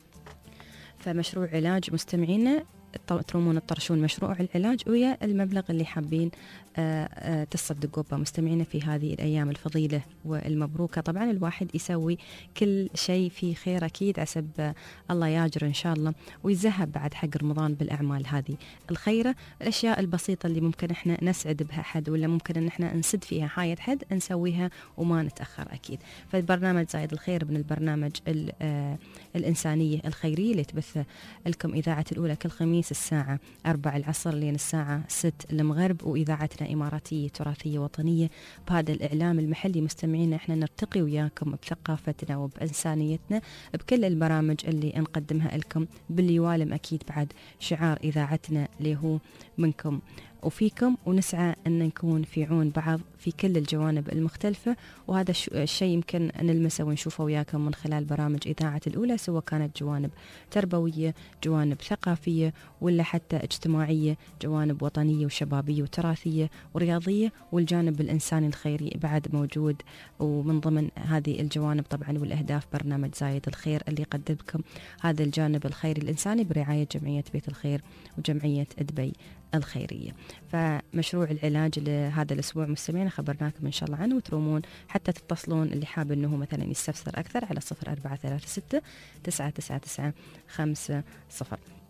فمشروع علاج مستمعينا ترومون تطرشون مشروع العلاج ويا المبلغ اللي حابين تصدقوا به مستمعينا في هذه الأيام الفضيلة والمبروكة. طبعا الواحد يسوي كل شيء في خير أكيد عسب الله ياجر إن شاء الله ويزهب بعد حق رمضان بالأعمال هذه الخيرة، الأشياء البسيطة اللي ممكن إحنا نسعد بها حد ولا ممكن إن إحنا نسد فيها حاجة حد نسويها وما نتأخر أكيد. فالبرنامج زايد الخير من البرنامج الإنسانية الخيرية اللي تبث لكم إذاعة الأولى كل خميس الساعة 4 العصر لين الساعة 6 المغرب، وإذاعتنا إماراتية تراثية وطنية. بهذا الإعلام المحلي مستمعينا إحنا نرتقي وياكم بثقافتنا وبإنسانيتنا بكل البرامج اللي نقدمها لكم، باللي يوالم أكيد بعد شعار إذاعتنا اللي هو منكم وفيكم، ونسعى أن نكون في عون بعض في كل الجوانب المختلفة. وهذا الشيء يمكن نلمسه ونشوفه وياكم من خلال برامج إذاعة الأولى، سواء كانت جوانب تربوية، جوانب ثقافية، ولا حتى اجتماعية، جوانب وطنية وشبابية وتراثية ورياضية، والجانب الإنساني الخيري بعد موجود. ومن ضمن هذه الجوانب طبعا والأهداف برنامج زايد الخير اللي يقدم لكم هذا الجانب الخيري الإنساني برعاية جمعية بيت الخير وجمعية دبي الخيرية. فمشروع العلاج لهذا الأسبوع مستمعين خبرناكم إن شاء الله عنه، وترومون حتى تتصلون اللي حاب أنه مثلا يستفسر أكثر على 0436 999 50.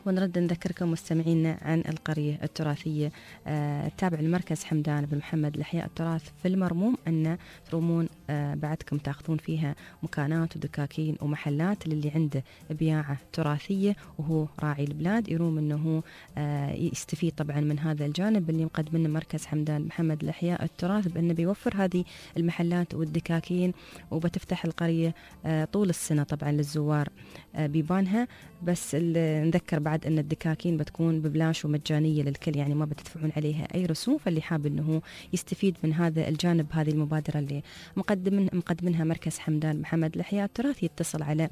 ونرد نذكركم مستمعينا عن القرية التراثية تابع المركز حمدان بن محمد لإحياء التراث في المرموم، أن ترومون بعدكم تأخذون فيها مكانات ودكاكين ومحلات للي عنده بياعة تراثية وهو راعي البلاد يروم أنه يستفيد طبعا من هذا الجانب اللي مقدمنا مركز حمدان محمد لإحياء التراث، بأنه بيوفر هذه المحلات والدكاكين، وبتفتح القرية طول السنة طبعا للزوار بيبانها. بس نذكر بعد أن الدكاكين بتكون ببلاش ومجانية للكل، يعني ما بتدفعون عليها أي رسوم، فاللي حاب أنه يستفيد من هذا الجانب هذه المبادرة اللي مقدمنها مركز حمدان محمد لإحياء التراث يتصل على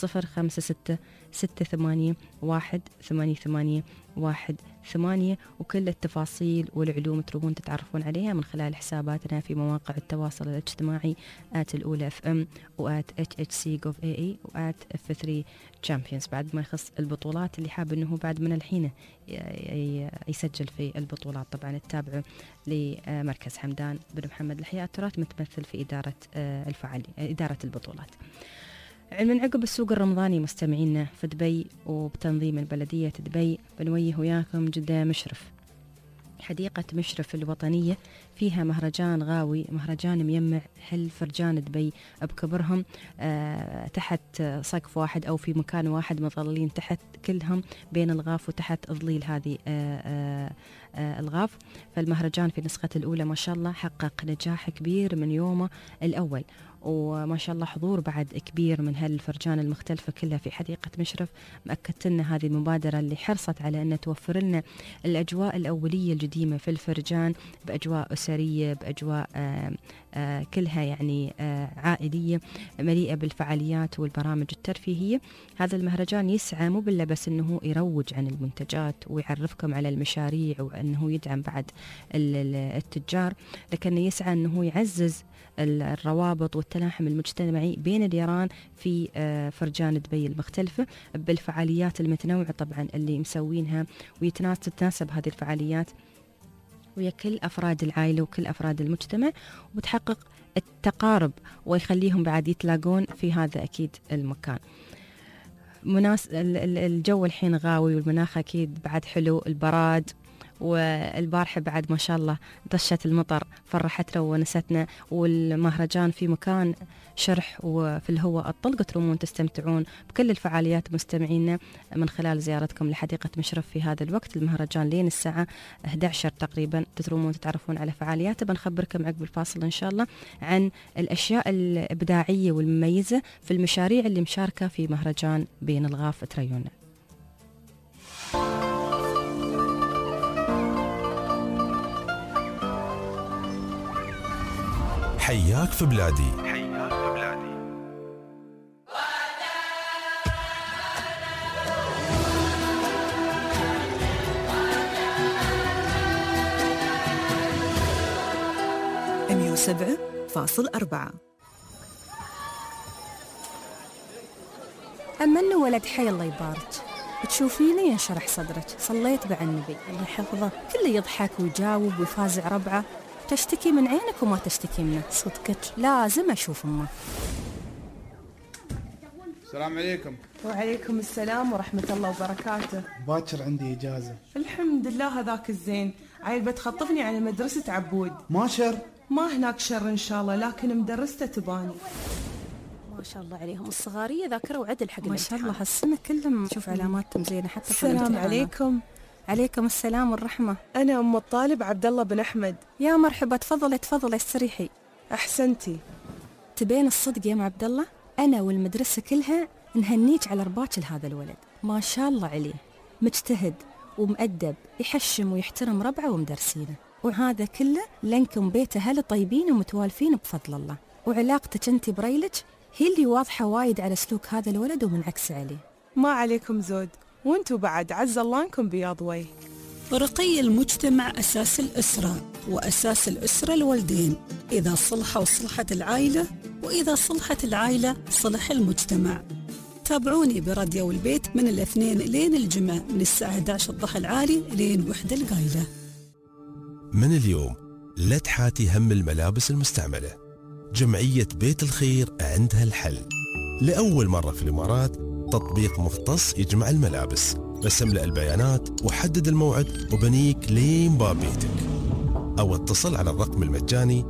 0566818818 وكل التفاصيل والعلوم تربون تتعرفون عليها من خلال حساباتنا في مواقع التواصل الاجتماعي @الأولى FM @HHC.gov.ae @F3 Champions. بعد ما يخص البطولات اللي حاب انه بعد من الحين يسجل في البطولات طبعا التابعة لمركز حمدان بن محمد لإحياء التراث متمثل في إدارة البطولات. من عقب السوق الرمضاني مستمعينا في دبي وبتنظيم البلدية دبي بنويه وياكم جدة مشرف. حديقة مشرف الوطنية فيها مهرجان غاوي، مهرجان ميمع هالفرجان دبي بكبرهم تحت سقف واحد أو في مكان واحد مظلين تحت كلهم بين الغاف وتحت ظليل هذه الغاف. فالمهرجان في نسخة الأولى ما شاء الله حقق نجاح كبير من يومه الأول، وما شاء الله حضور بعد كبير من هالفرجان المختلفة كلها في حديقة مشرف. مأكدت لنا هذه المبادرة اللي حرصت على أن توفر لنا الأجواء الأولية القديمة في الفرجان بأجواء أسرية، بأجواء كلها يعني عائلية مليئة بالفعاليات والبرامج الترفيهية. هذا المهرجان يسعى مو بالله بس أنه يروج عن المنتجات ويعرفكم على المشاريع وأنه يدعم بعد التجار، لكنه يسعى أنه يعزز الروابط والتلاحم المجتمعي بين اليران في فرجان دبي المختلفة بالفعاليات المتنوعة طبعا اللي مسوينها، وتتناسب هذه الفعاليات ويا كل أفراد العائلة وكل أفراد المجتمع، وبتحقق ويخليهم بعد يتلاقون في هذا أكيد المكان. الجو الحين غاوي والمناخ أكيد بعد حلو، البراد والبارحة بعد ما شاء الله دشت المطر فرحتنا ونستنا، والمهرجان في مكان شرح وفي الهواء الطلق ترومون تستمتعون بكل الفعاليات مستمعينا من خلال زيارتكم لحديقة مشرف في هذا الوقت. المهرجان لين الساعة 11 تقريبا ترومون تتعرفون على فعالياته. بنخبركم عقب الفاصل إن شاء الله عن الأشياء الإبداعية والمميزة في المشاريع اللي مشاركة في مهرجان بين الغاف تريونا. حياك في بلادي. $107.4. أما إنه ولد حي الله يبارك، تشوفيني ينشرح صدرك، صليت مع النبي الله يحفظه، كله يضحك ويجاوب ويفازع ربعه، تشتكي من عينك وما تشتكي منه. صدقك لازم أشوف أمه. السلام عليكم. وعليكم السلام ورحمة الله وبركاته. باكر عندي إجازة. الحمد لله هذاك الزين. عيل بتخطفني على مدرسة عبود. ما شر؟ ما هناك شر إن شاء الله، لكن مدرسته تباني. ما شاء الله عليهم الصغارية ذاكرة وعدل حق ما شاء الله هالسنة كلهم نشوف علاماتهم زينة حتى في السلام عليكم. عليكم السلام والرحمة. أنا أم الطالب عبد الله بن أحمد. يا مرحبا، تفضلي استريحي. أحسنتي. تبين الصدق يا ام عبد الله، أنا والمدرسة كلها نهنيك على رباك لهذا الولد، ما شاء الله عليه، مجتهد ومؤدب، يحشم ويحترم ربعه ومدرسينه، وهذا كله لأنكم بيت أهل طيبين ومتوالفين بفضل الله، وعلاقتك أنت بريلك هي اللي واضحة وايد على سلوك هذا الولد ومنعكس عليه. ما عليكم زود، وانتوا بعد عز الله انكم بياض وجه. رقي المجتمع أساس الأسرة، وأساس الأسرة الوالدين، إذا صلحوا صلحت العائلة، وإذا صلحت العائلة صلح المجتمع. تابعوني براديو البيت من الاثنين لين الجمعة من الساعة 11 الضحى العالي لين 1 القايلة. من اليوم لا تحاتي هم الملابس المستعملة، جمعية بيت الخير عندها الحل. لأول مرة في الإمارات تطبيق مختص يجمع الملابس، بس املأ البيانات وحدد الموعد وبنيك لين باب بيتك، أو اتصل على الرقم المجاني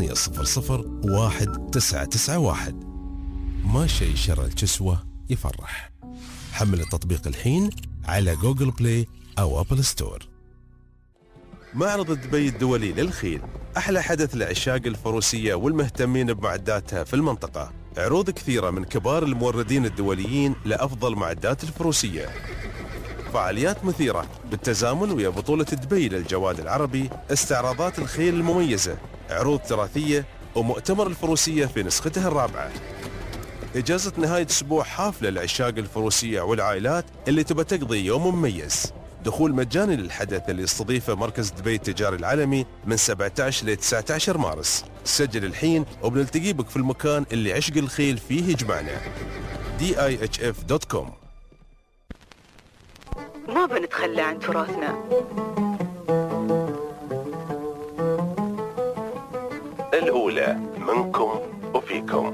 800-1991. ما شيء شر الكسوة يفرح. حمل التطبيق الحين على جوجل بلاي أو أبل ستور. معرض دبي الدولي للخيل، أحلى حدث لعشاق الفروسية والمهتمين بمعداتها في المنطقة. عروض كثيرة من كبار الموردين الدوليين لأفضل معدات الفروسية. فعاليات مثيرة بالتزامن ويا بطولة دبي للجواد العربي، استعراضات الخيل المميزة، عروض تراثية، ومؤتمر الفروسية في نسخته الرابعة. إجازة نهاية أسبوع حافلة لعشاق الفروسية والعائلات اللي تبى تقضي يوم مميز. دخول مجاني للحدث اللي يستضيفه مركز دبي التجاري العالمي من 17 ل 19 مارس. سجل الحين وبنلتقي بك في المكان اللي عشق الخيل فيه يجمعنا. dihf.com. ما بنتخلى عن تراثنا. الأولى منكم وفيكم.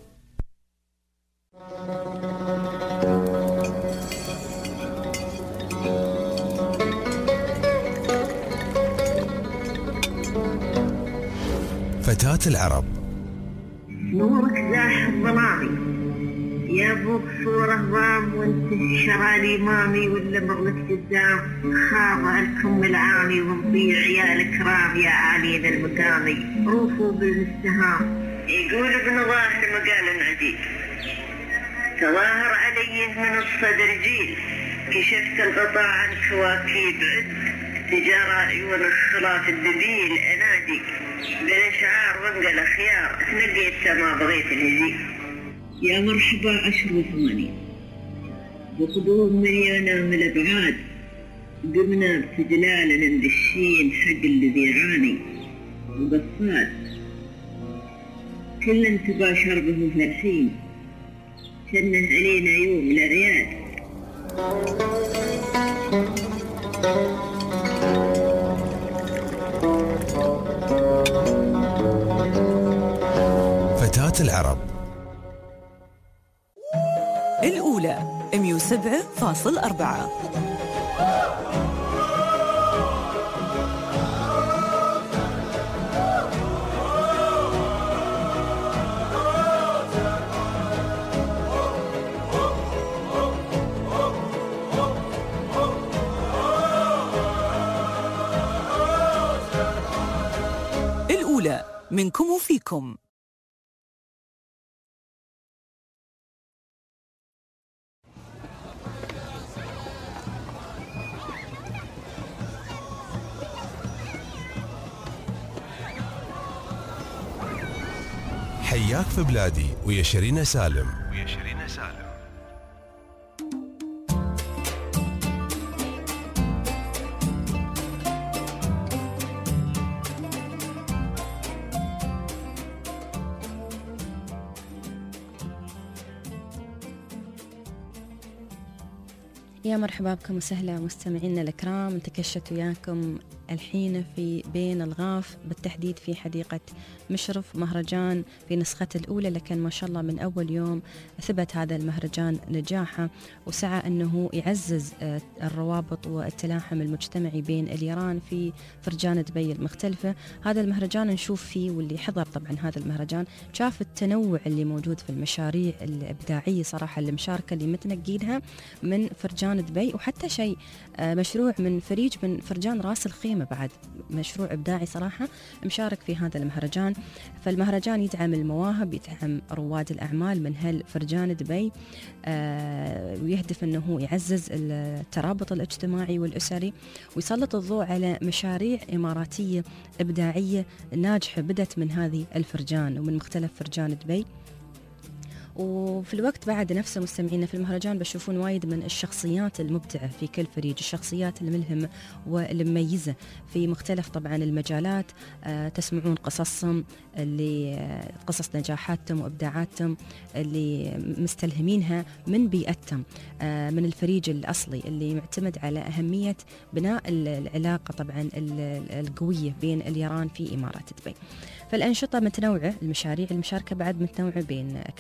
فتاة العرب. نورك زاح ظلامي، يا ابوك صورة ضام وانت الشرالي مامي، ولا مغلق قدام خاضع الكم العامي، ونضيع عيالك رام يا عالين المقامي، روفوا بالمستهام. يقول ابن ظاهر مقال عجيب، تظاهر علي من الصدر جيل، كشفت الغطاء عن كواكيب عد، تجارة عيون الخلاف الدبيل انادي، بالاشعار وانقل خيار، تنقيت ما بغيت الهزيل. يا مرحبا أشرف ثماني، بقدوم مليانة من الأبعاد، قمنا بتجلال ندشين حق الذي يعاني، وقصاد كل انتباه شربه فرحين، شنه علينا يوم الأعياد. فتاة العرب. الأولى 107.4. الأولى منكم وفيكم. حياك في بلادي ويا شيرين سالم. يا مرحبا بكم وسهلا مستمعينا الكرام، انتكشت وياكم الحين في بين الغاف، بالتحديد في حديقة مشرف، مهرجان في نسخته الأولى، لكن ما شاء الله من أول يوم ثبت هذا المهرجان نجاحه، وسعى أنه يعزز الروابط والتلاحم المجتمعي بين اليران في فرجان دبي المختلفة. هذا المهرجان نشوف فيه، واللي حضر طبعا هذا المهرجان شاف التنوع اللي موجود في المشاريع الإبداعية صراحة اللي مشاركة اللي متنقيدها من فرجان دبي، وحتى شيء مشروع من فريج من فرجان راس الخيمة، بعد مشروع إبداعي صراحة مشارك في هذا المهرجان. فالمهرجان يدعم المواهب، يدعم رواد الأعمال من هالفرجان دبي، ويهدف أنه يعزز الترابط الاجتماعي والأسري، ويسلط الضوء على مشاريع إماراتية إبداعية ناجحة بدت من هذه الفرجان ومن مختلف فرجان دبي. وفي الوقت بعد نفسه مستمعينا في المهرجان بشوفون وايد من الشخصيات المبدعة في كل فريق، الشخصيات الملهمة والمميزة في مختلف طبعا المجالات. تسمعون قصصهم، اللي قصص نجاحاتهم وإبداعاتهم اللي مستلهمينها من بيئتهم، من الفريق الأصلي اللي معتمد على أهمية بناء العلاقة طبعا القوية بين اليران في إمارات دبي. فالأنشطة متنوعة، المشاريع المشاركة بعد متنوعة بين أكلات شعبية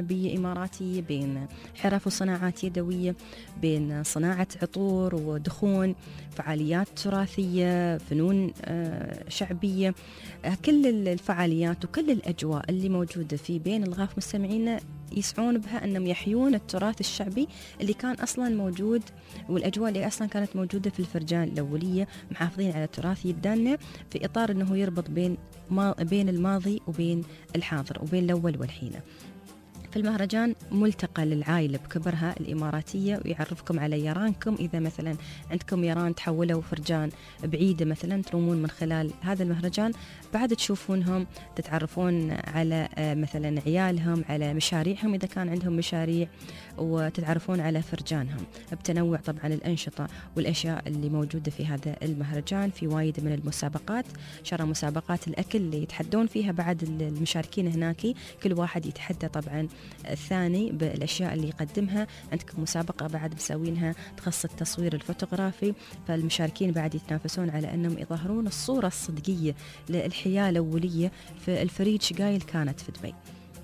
شعبية إماراتية، بين حرف وصناعات يدوية، بين صناعة عطور ودخون، فعاليات تراثية، فنون شعبية. كل الفعاليات وكل الأجواء اللي موجودة في بين الغاف مستمعينا يسعون بها أنهم يحيون التراث الشعبي اللي كان أصلا موجود، والأجواء اللي أصلا كانت موجودة في الفرجان الأولية، محافظين على التراث يبدأنا في إطار أنه يربط بين الماضي وبين الحاضر وبين الأول والحين. فالمهرجان ملتقى للعائلة بكبرها الإماراتية، ويعرفكم على يرانكم. إذا مثلا عندكم يران تحولوا فرجان بعيدة مثلا، ترومون من خلال هذا المهرجان بعد تشوفونهم، تتعرفون على مثلا عيالهم، على مشاريعهم إذا كان عندهم مشاريع، وتتعرفون على فرجانهم بتنوع طبعا الأنشطة والأشياء اللي موجودة في هذا المهرجان. في وايد من المسابقات، شرى مسابقات الأكل اللي يتحدون فيها بعد المشاركين هناك، كل واحد يتحدى طبعا الثاني بالأشياء اللي يقدمها. عندكم مسابقة بعد مسوينها تخص التصوير الفوتوغرافي، فالمشاركين بعد يتنافسون على أنهم يظهرون الصورة الصدقية للحياة الأولية في الفريج شقايل كانت في دبي.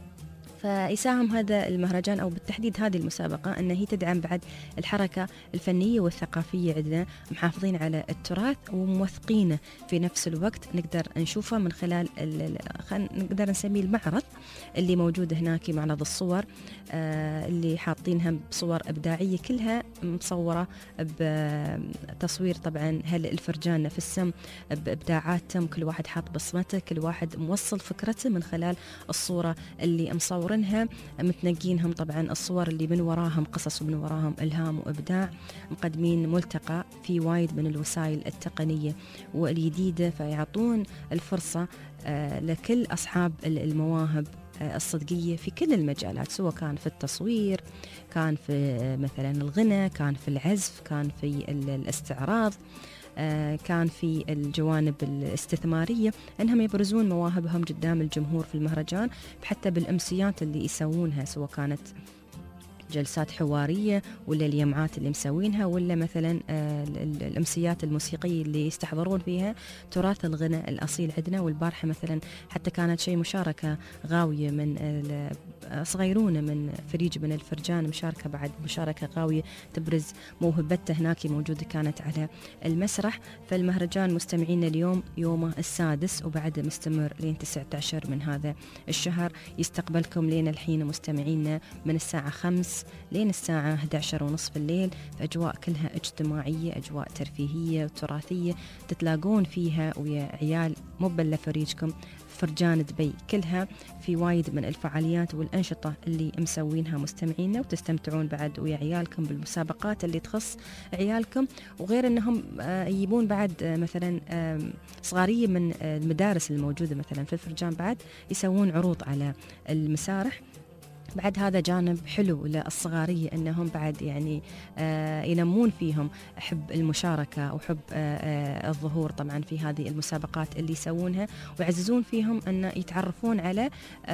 فيساهم هذا المهرجان أو بالتحديد هذه المسابقة أن هي تدعم بعد الحركة الفنية والثقافية عندنا، محافظين على التراث وموثقينه في نفس الوقت. نقدر نشوفه من خلال نقدر نسميه المعرض اللي موجود هناك، معرض الصور اللي حاطينها بصور إبداعية كلها مصورة بتصوير طبعا هل الفرجان نفسهم بإبداعاتهم، كل واحد حاط بصمته، كل واحد موصل فكرته من خلال الصورة اللي مصورينها، متنقينهم طبعا الصور اللي من وراهم قصص ومن وراهم إلهام وإبداع. مقدمين ملتقى في وايد من الوسائل التقنية والجديدة، فيعطون الفرصة لكل أصحاب المواهب الصدقية في كل المجالات، سواء كان في التصوير، كان في مثلا الغنى، كان في العزف، كان في الاستعراض، كان في الجوانب الاستثمارية، أنهم يبرزون مواهبهم قدام الجمهور في المهرجان، حتى بالأمسيات اللي يسوونها، سواء كانت جلسات حوارية ولا اليمعات اللي مسوينها، ولا مثلا الأمسيات الموسيقية اللي يستحضرون فيها تراث الغنى الأصيل عندنا. والبارحة مثلا حتى كانت شيء مشاركة غاوية من صغيرونة من فريج من الفرجان، مشاركة بعد مشاركة غاوية تبرز موهبته هناك موجودة كانت على المسرح. فالمهرجان مستمعين اليوم يومه السادس وبعد مستمر لين 19 من هذا الشهر. يستقبلكم لين الحين مستمعينا من الساعة 5 لين الساعة 11:30 بالليل، في أجواء كلها اجتماعية، أجواء ترفيهية وتراثية تتلاقون فيها ويا عيال مبلة فريجكم فرجان دبي كلها، في وايد من الفعاليات والأنشطة اللي مسوينها مستمعينا، وتستمتعون بعد ويا عيالكم بالمسابقات اللي تخص عيالكم. وغير أنهم يجيبون بعد مثلا صغارية من المدارس الموجودة مثلا في الفرجان، بعد يسوون عروض على المسارح. بعد هذا جانب حلو للصغارية أنهم بعد يعني ينمون فيهم حب المشاركة وحب الظهور طبعا في هذه المسابقات اللي يسوونها، ويعززون فيهم أن يتعرفون على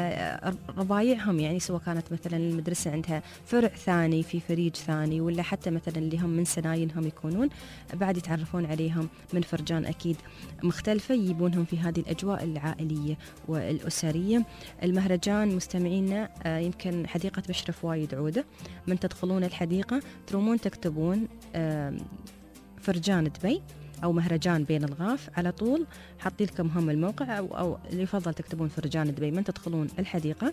ربايعهم، يعني سواء كانت مثلا المدرسة عندها فرع ثاني في فريج ثاني، ولا حتى مثلا اللي هم من سناينهم يكونون بعد يتعرفون عليهم من فرجان أكيد مختلفة، يجيبونهم في هذه الأجواء العائلية والأسرية. المهرجان مستمعينا يمكن حديقة بشرف وايد عودة، من تدخلون الحديقة ترومون تكتبون فرجان دبي أو مهرجان بين الغاف، على طول حاطين لكم هم الموقع، أو اللي يفضل تكتبون فرجان دبي من تدخلون الحديقة،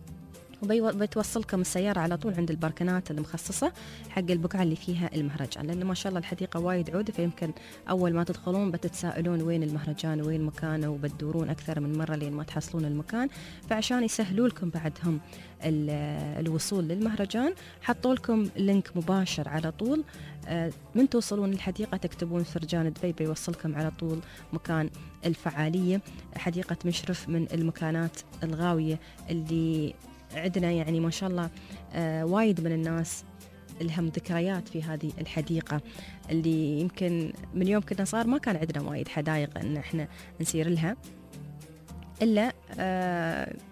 وبيتوصلكم السيارة على طول عند الباركنات المخصصة حق البقعة اللي فيها المهرجان، لأن ما شاء الله الحديقة وايد عودة، فيمكن أول ما تدخلون بتتساءلون وين المهرجان وين مكانه، وبتدورون أكثر من مرة لين ما تحصلون المكان. فعشان يسهلوا لكم بعدهم الوصول للمهرجان حطوا لكم لينك مباشر على طول، من توصلون الحديقة تكتبون فرجان دبي بيوصلكم على طول مكان الفعالية. حديقة مشرف من المكانات الغاوية اللي عندنا، يعني ما شاء الله وايد من الناس لهم ذكريات في هذه الحديقة، اللي يمكن من يوم كنا صغار ما كان عندنا وايد حدائق ان احنا نسير لها، إلا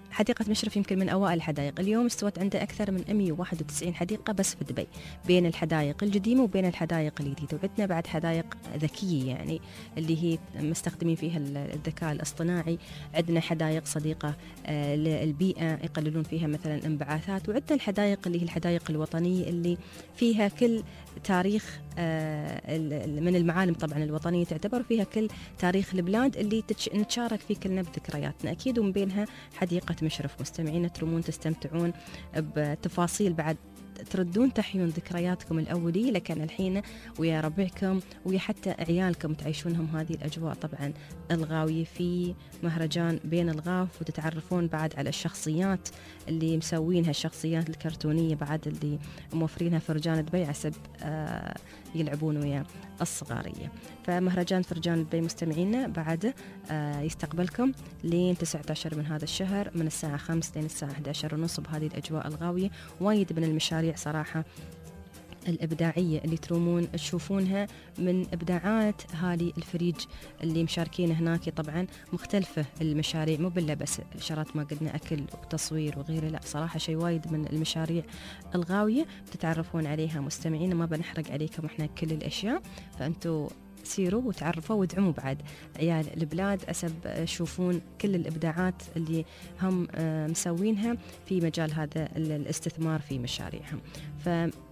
حديقة مشرف يمكن من أوائل الحدائق، اليوم استوت عنده أكثر من 191 حديقة بس في دبي، بين الحدائق القديمة وبين الحدائق الجديدة. وعندنا بعد حدائق ذكية يعني اللي هي مستخدمين فيها الذكاء الاصطناعي. عندنا حدائق صديقة للبيئة يقللون فيها مثلا انبعاثات. وعندنا الحدائق اللي هي الحدائق الوطنية اللي فيها كل تاريخ من المعالم طبعا الوطنية تعتبر فيها كل تاريخ البلاد اللي نتشارك فيه كلنا بذكرياتنا أكيد. ومن بينها حديقة مشرف. مستمعين ترومون تستمتعون بتفاصيل بعد تردون تحيون ذكرياتكم الأولية لكن الحين ويا ربعكم ويا حتى عيالكم تعيشونهم هذه الأجواء طبعا الغاوية في مهرجان بين الغاف. وتتعرفون بعد على الشخصيات اللي مسوينها، الشخصيات الكرتونية بعد اللي موفرينها فرجان دبي عسب يلعبون ويا الصغارية. فمهرجان فرجان دبي مستمعينا بعد يستقبلكم لين 19 من هذا الشهر من الساعة 5 لين الساعة 11:30 بهذه الأجواء الغاوية. وايد من المشاريع صراحة الإبداعية اللي ترومون تشوفونها من إبداعات هالي الفريج اللي مشاركين هناك. طبعا مختلفة المشاريع مو بالله بس شرط ما قلنا أكل وتصوير وغيره، لا صراحة شيء وايد من المشاريع الغاوية بتتعرفون عليها مستمعين. ما بنحرق عليكم إحنا كل الأشياء، فأنتوا سيروا وتعرفوا وادعموا بعد عيال البلاد أسب شوفون كل الإبداعات اللي هم مسوينها في مجال هذا الاستثمار في مشاريعهم. ف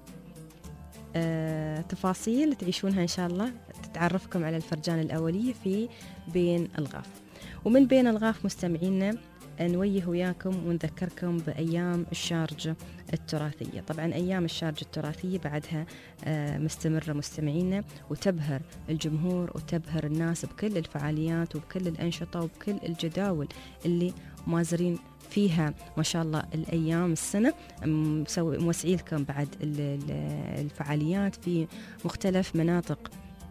تفاصيل تعيشونها إن شاء الله تتعرفكم على الفرجان الأولية في بين الغاف. ومن بين الغاف مستمعينا نويه وياكم ونذكركم بأيام الشارجة التراثية. طبعا أيام الشارجة التراثية بعدها مستمرة مستمعينا، وتبهر الجمهور وتبهر الناس بكل الفعاليات وبكل الأنشطة وبكل الجداول اللي مازرين فيها ما شاء الله الأيام السنة. موسعين لكم بعد الفعاليات في مختلف مناطق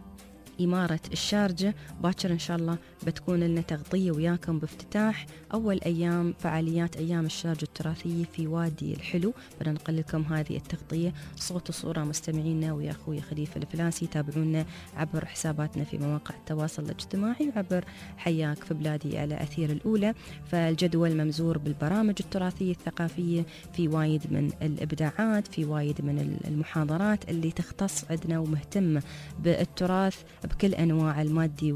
إمارة الشارجة. باكر إن شاء الله بتكون لنا تغطية وياكم بافتتاح أول أيام فعاليات أيام الشارجة التراثية في وادي الحلو. بننقل لكم هذه التغطية صوت وصورة مستمعينا ويا أخوي خليفة الفلاسي. تابعونا عبر حساباتنا في مواقع التواصل الاجتماعي وعبر حياك في بلادي على أثير الأولى. فالجدول ممزور بالبرامج التراثية الثقافية، في وايد من الإبداعات، في وايد من المحاضرات اللي تختص عندنا ومهتمة بالتراث بكل أنواع المادي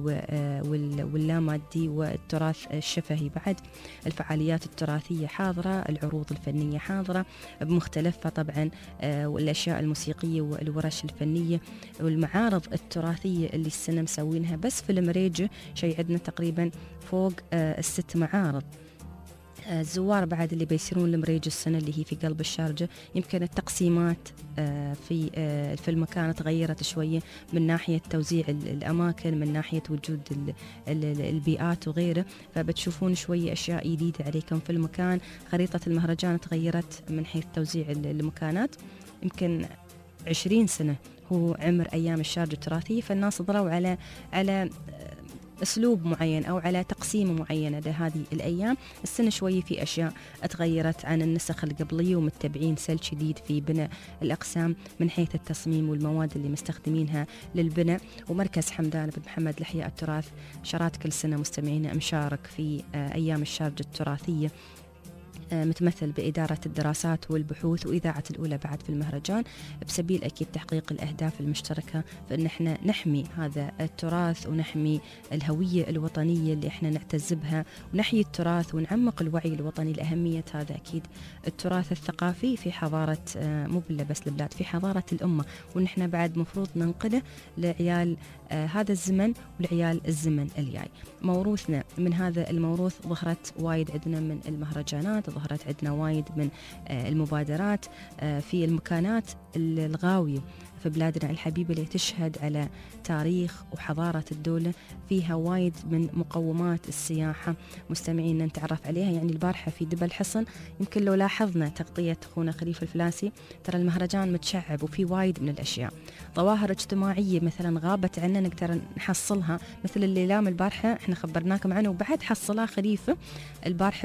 واللا مادي والتراث الشفهي. بعد الفعاليات التراثية حاضرة، العروض الفنية حاضرة بمختلفها طبعا، والأشياء الموسيقية والورش الفنية والمعارض التراثية اللي السنة مسوينها بس في المريجة شيء عندنا تقريبا فوق 6 معارض. الزوار بعد اللي بيصيرون المريج السنة اللي هي في قلب الشارجة يمكن التقسيمات في المكان تغيرت شوية من ناحية توزيع الأماكن، من ناحية وجود البيئات وغيره. فبتشوفون شوية أشياء جديدة عليكم في المكان. خريطة المهرجان تغيرت من حيث توزيع المكانات. يمكن 20 سنة هو عمر أيام الشارجة التراثية، فالناس ضلوا على أسلوب معين أو على تقسيمة معينة لهذه الأيام. السنة شوية في أشياء تغيرت عن النسخ القبلية ومتبعين سل شديد في بناء الأقسام من حيث التصميم والمواد اللي مستخدمينها للبناء. ومركز حمدان بن محمد لإحياء التراث شرات كل سنة مستمعين مشارك في أيام الشارجة التراثية، متمثل بإدارة الدراسات والبحوث وإذاعة الأولى بعد في المهرجان، بسبيل أكيد تحقيق الأهداف المشتركة فإن إحنا نحمي هذا التراث ونحمي الهوية الوطنية اللي إحنا نعتز بها، ونحيي التراث ونعمق الوعي الوطني لأهمية هذا أكيد التراث الثقافي في حضارة مو بالله بس البلاد، في حضارة الأمة، ونحن بعد مفروض ننقله لعيال هذا الزمن ولعيال الزمن الجاي. موروثنا من هذا الموروث ظهرت وايد عندنا من المهرجانات، ظهرت عندنا وايد من المبادرات في المكانات الغاوية في بلادنا الحبيبة اللي تشهد على تاريخ وحضارة الدولة، فيها وايد من مقومات السياحة مستمعين نتعرف عليها. يعني البارحة في دبي الحصن يمكن لو لاحظنا تغطية أخونا خليفة الفلاسي ترى المهرجان متشعب وفي وايد من الأشياء. ظواهر اجتماعية مثلا غابت عنا نقدر نحصلها، مثل الليلام البارحة احنا خبرناكم عنه وبعد حصلها خليفة البارحة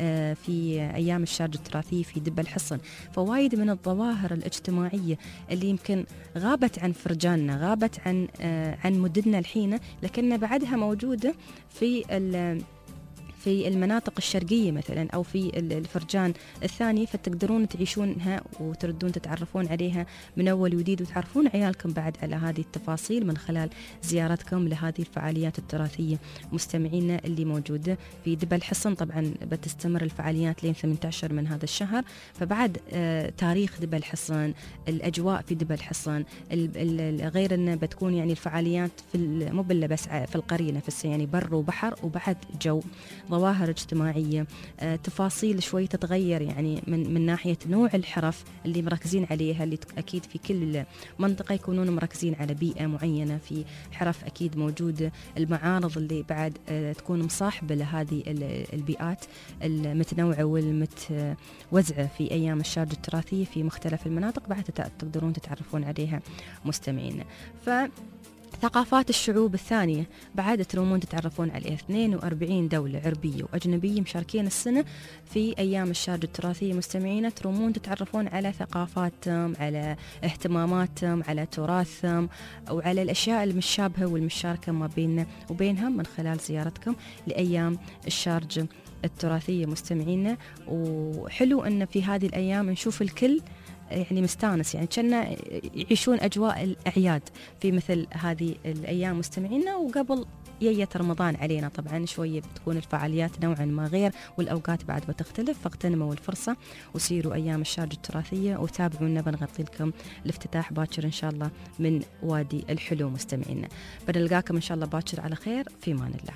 في أيام الشارجة التراثية في دبي الحصن. فوايد من الظواهر الاجتماعية اللي يمكن غابت عن فرجاننا، غابت عن مدننا الحين، لكنها بعدها موجودة في في المناطق الشرقية مثلا أو في الفرجان الثاني، فتقدرون تعيشونها وتردون تتعرفون عليها من أول وجديد، وتعرفون عيالكم بعد على هذه التفاصيل من خلال زيارتكم لهذه الفعاليات التراثية. مستمعينا اللي موجودة في دبا الحصن، طبعا بتستمر الفعاليات لين 18 من هذا الشهر، فبعد تاريخ دبا الحصن، الأجواء في دبا الحصن، غير أن بتكون يعني الفعاليات مو بس في القرية نفسها، يعني بر وبحر وبعد جو، ظواهر اجتماعية، تفاصيل شوي تتغير يعني من ناحية نوع الحرف اللي مركزين عليها، اللي أكيد في كل منطقة يكونون مركزين على بيئة معينة، في حرف أكيد موجودة، المعارض اللي بعد تكون مصاحبة لهذه البيئات المتنوعة والمتوزعة في أيام الشارجة التراثية في مختلف المناطق، بعد تقدرون تتعرفون عليها مستمعين. ثقافات الشعوب الثانية بعد ترومون تتعرفون عليها. 42 دولة عربية وأجنبية مشاركين السنة في أيام الشارجة التراثية مستمعين، ترومون تتعرفون على ثقافاتهم، على اهتماماتهم، على تراثهم، وعلى الأشياء المشابهة والمشاركة ما بيننا وبينهم من خلال زيارتكم لأيام الشارجة التراثية مستمعين. وحلو أن في هذه الأيام نشوف الكل يعني مستانس، يعني كنا يعيشون أجواء الأعياد في مثل هذه الأيام مستمعينا. وقبل يية رمضان علينا طبعا شوية بتكون الفعاليات نوعا ما غير، والأوقات بعد بتختلف، فاغتنموا الفرصة وسيروا أيام الشارجة التراثية وتابعونا، بنغطي لكم الافتتاح باكر إن شاء الله من وادي الحلو مستمعينا. بنلقاكم إن شاء الله باكر على خير، في أمان الله.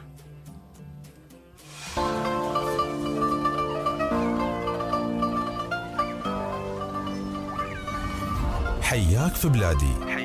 حياك في بلادي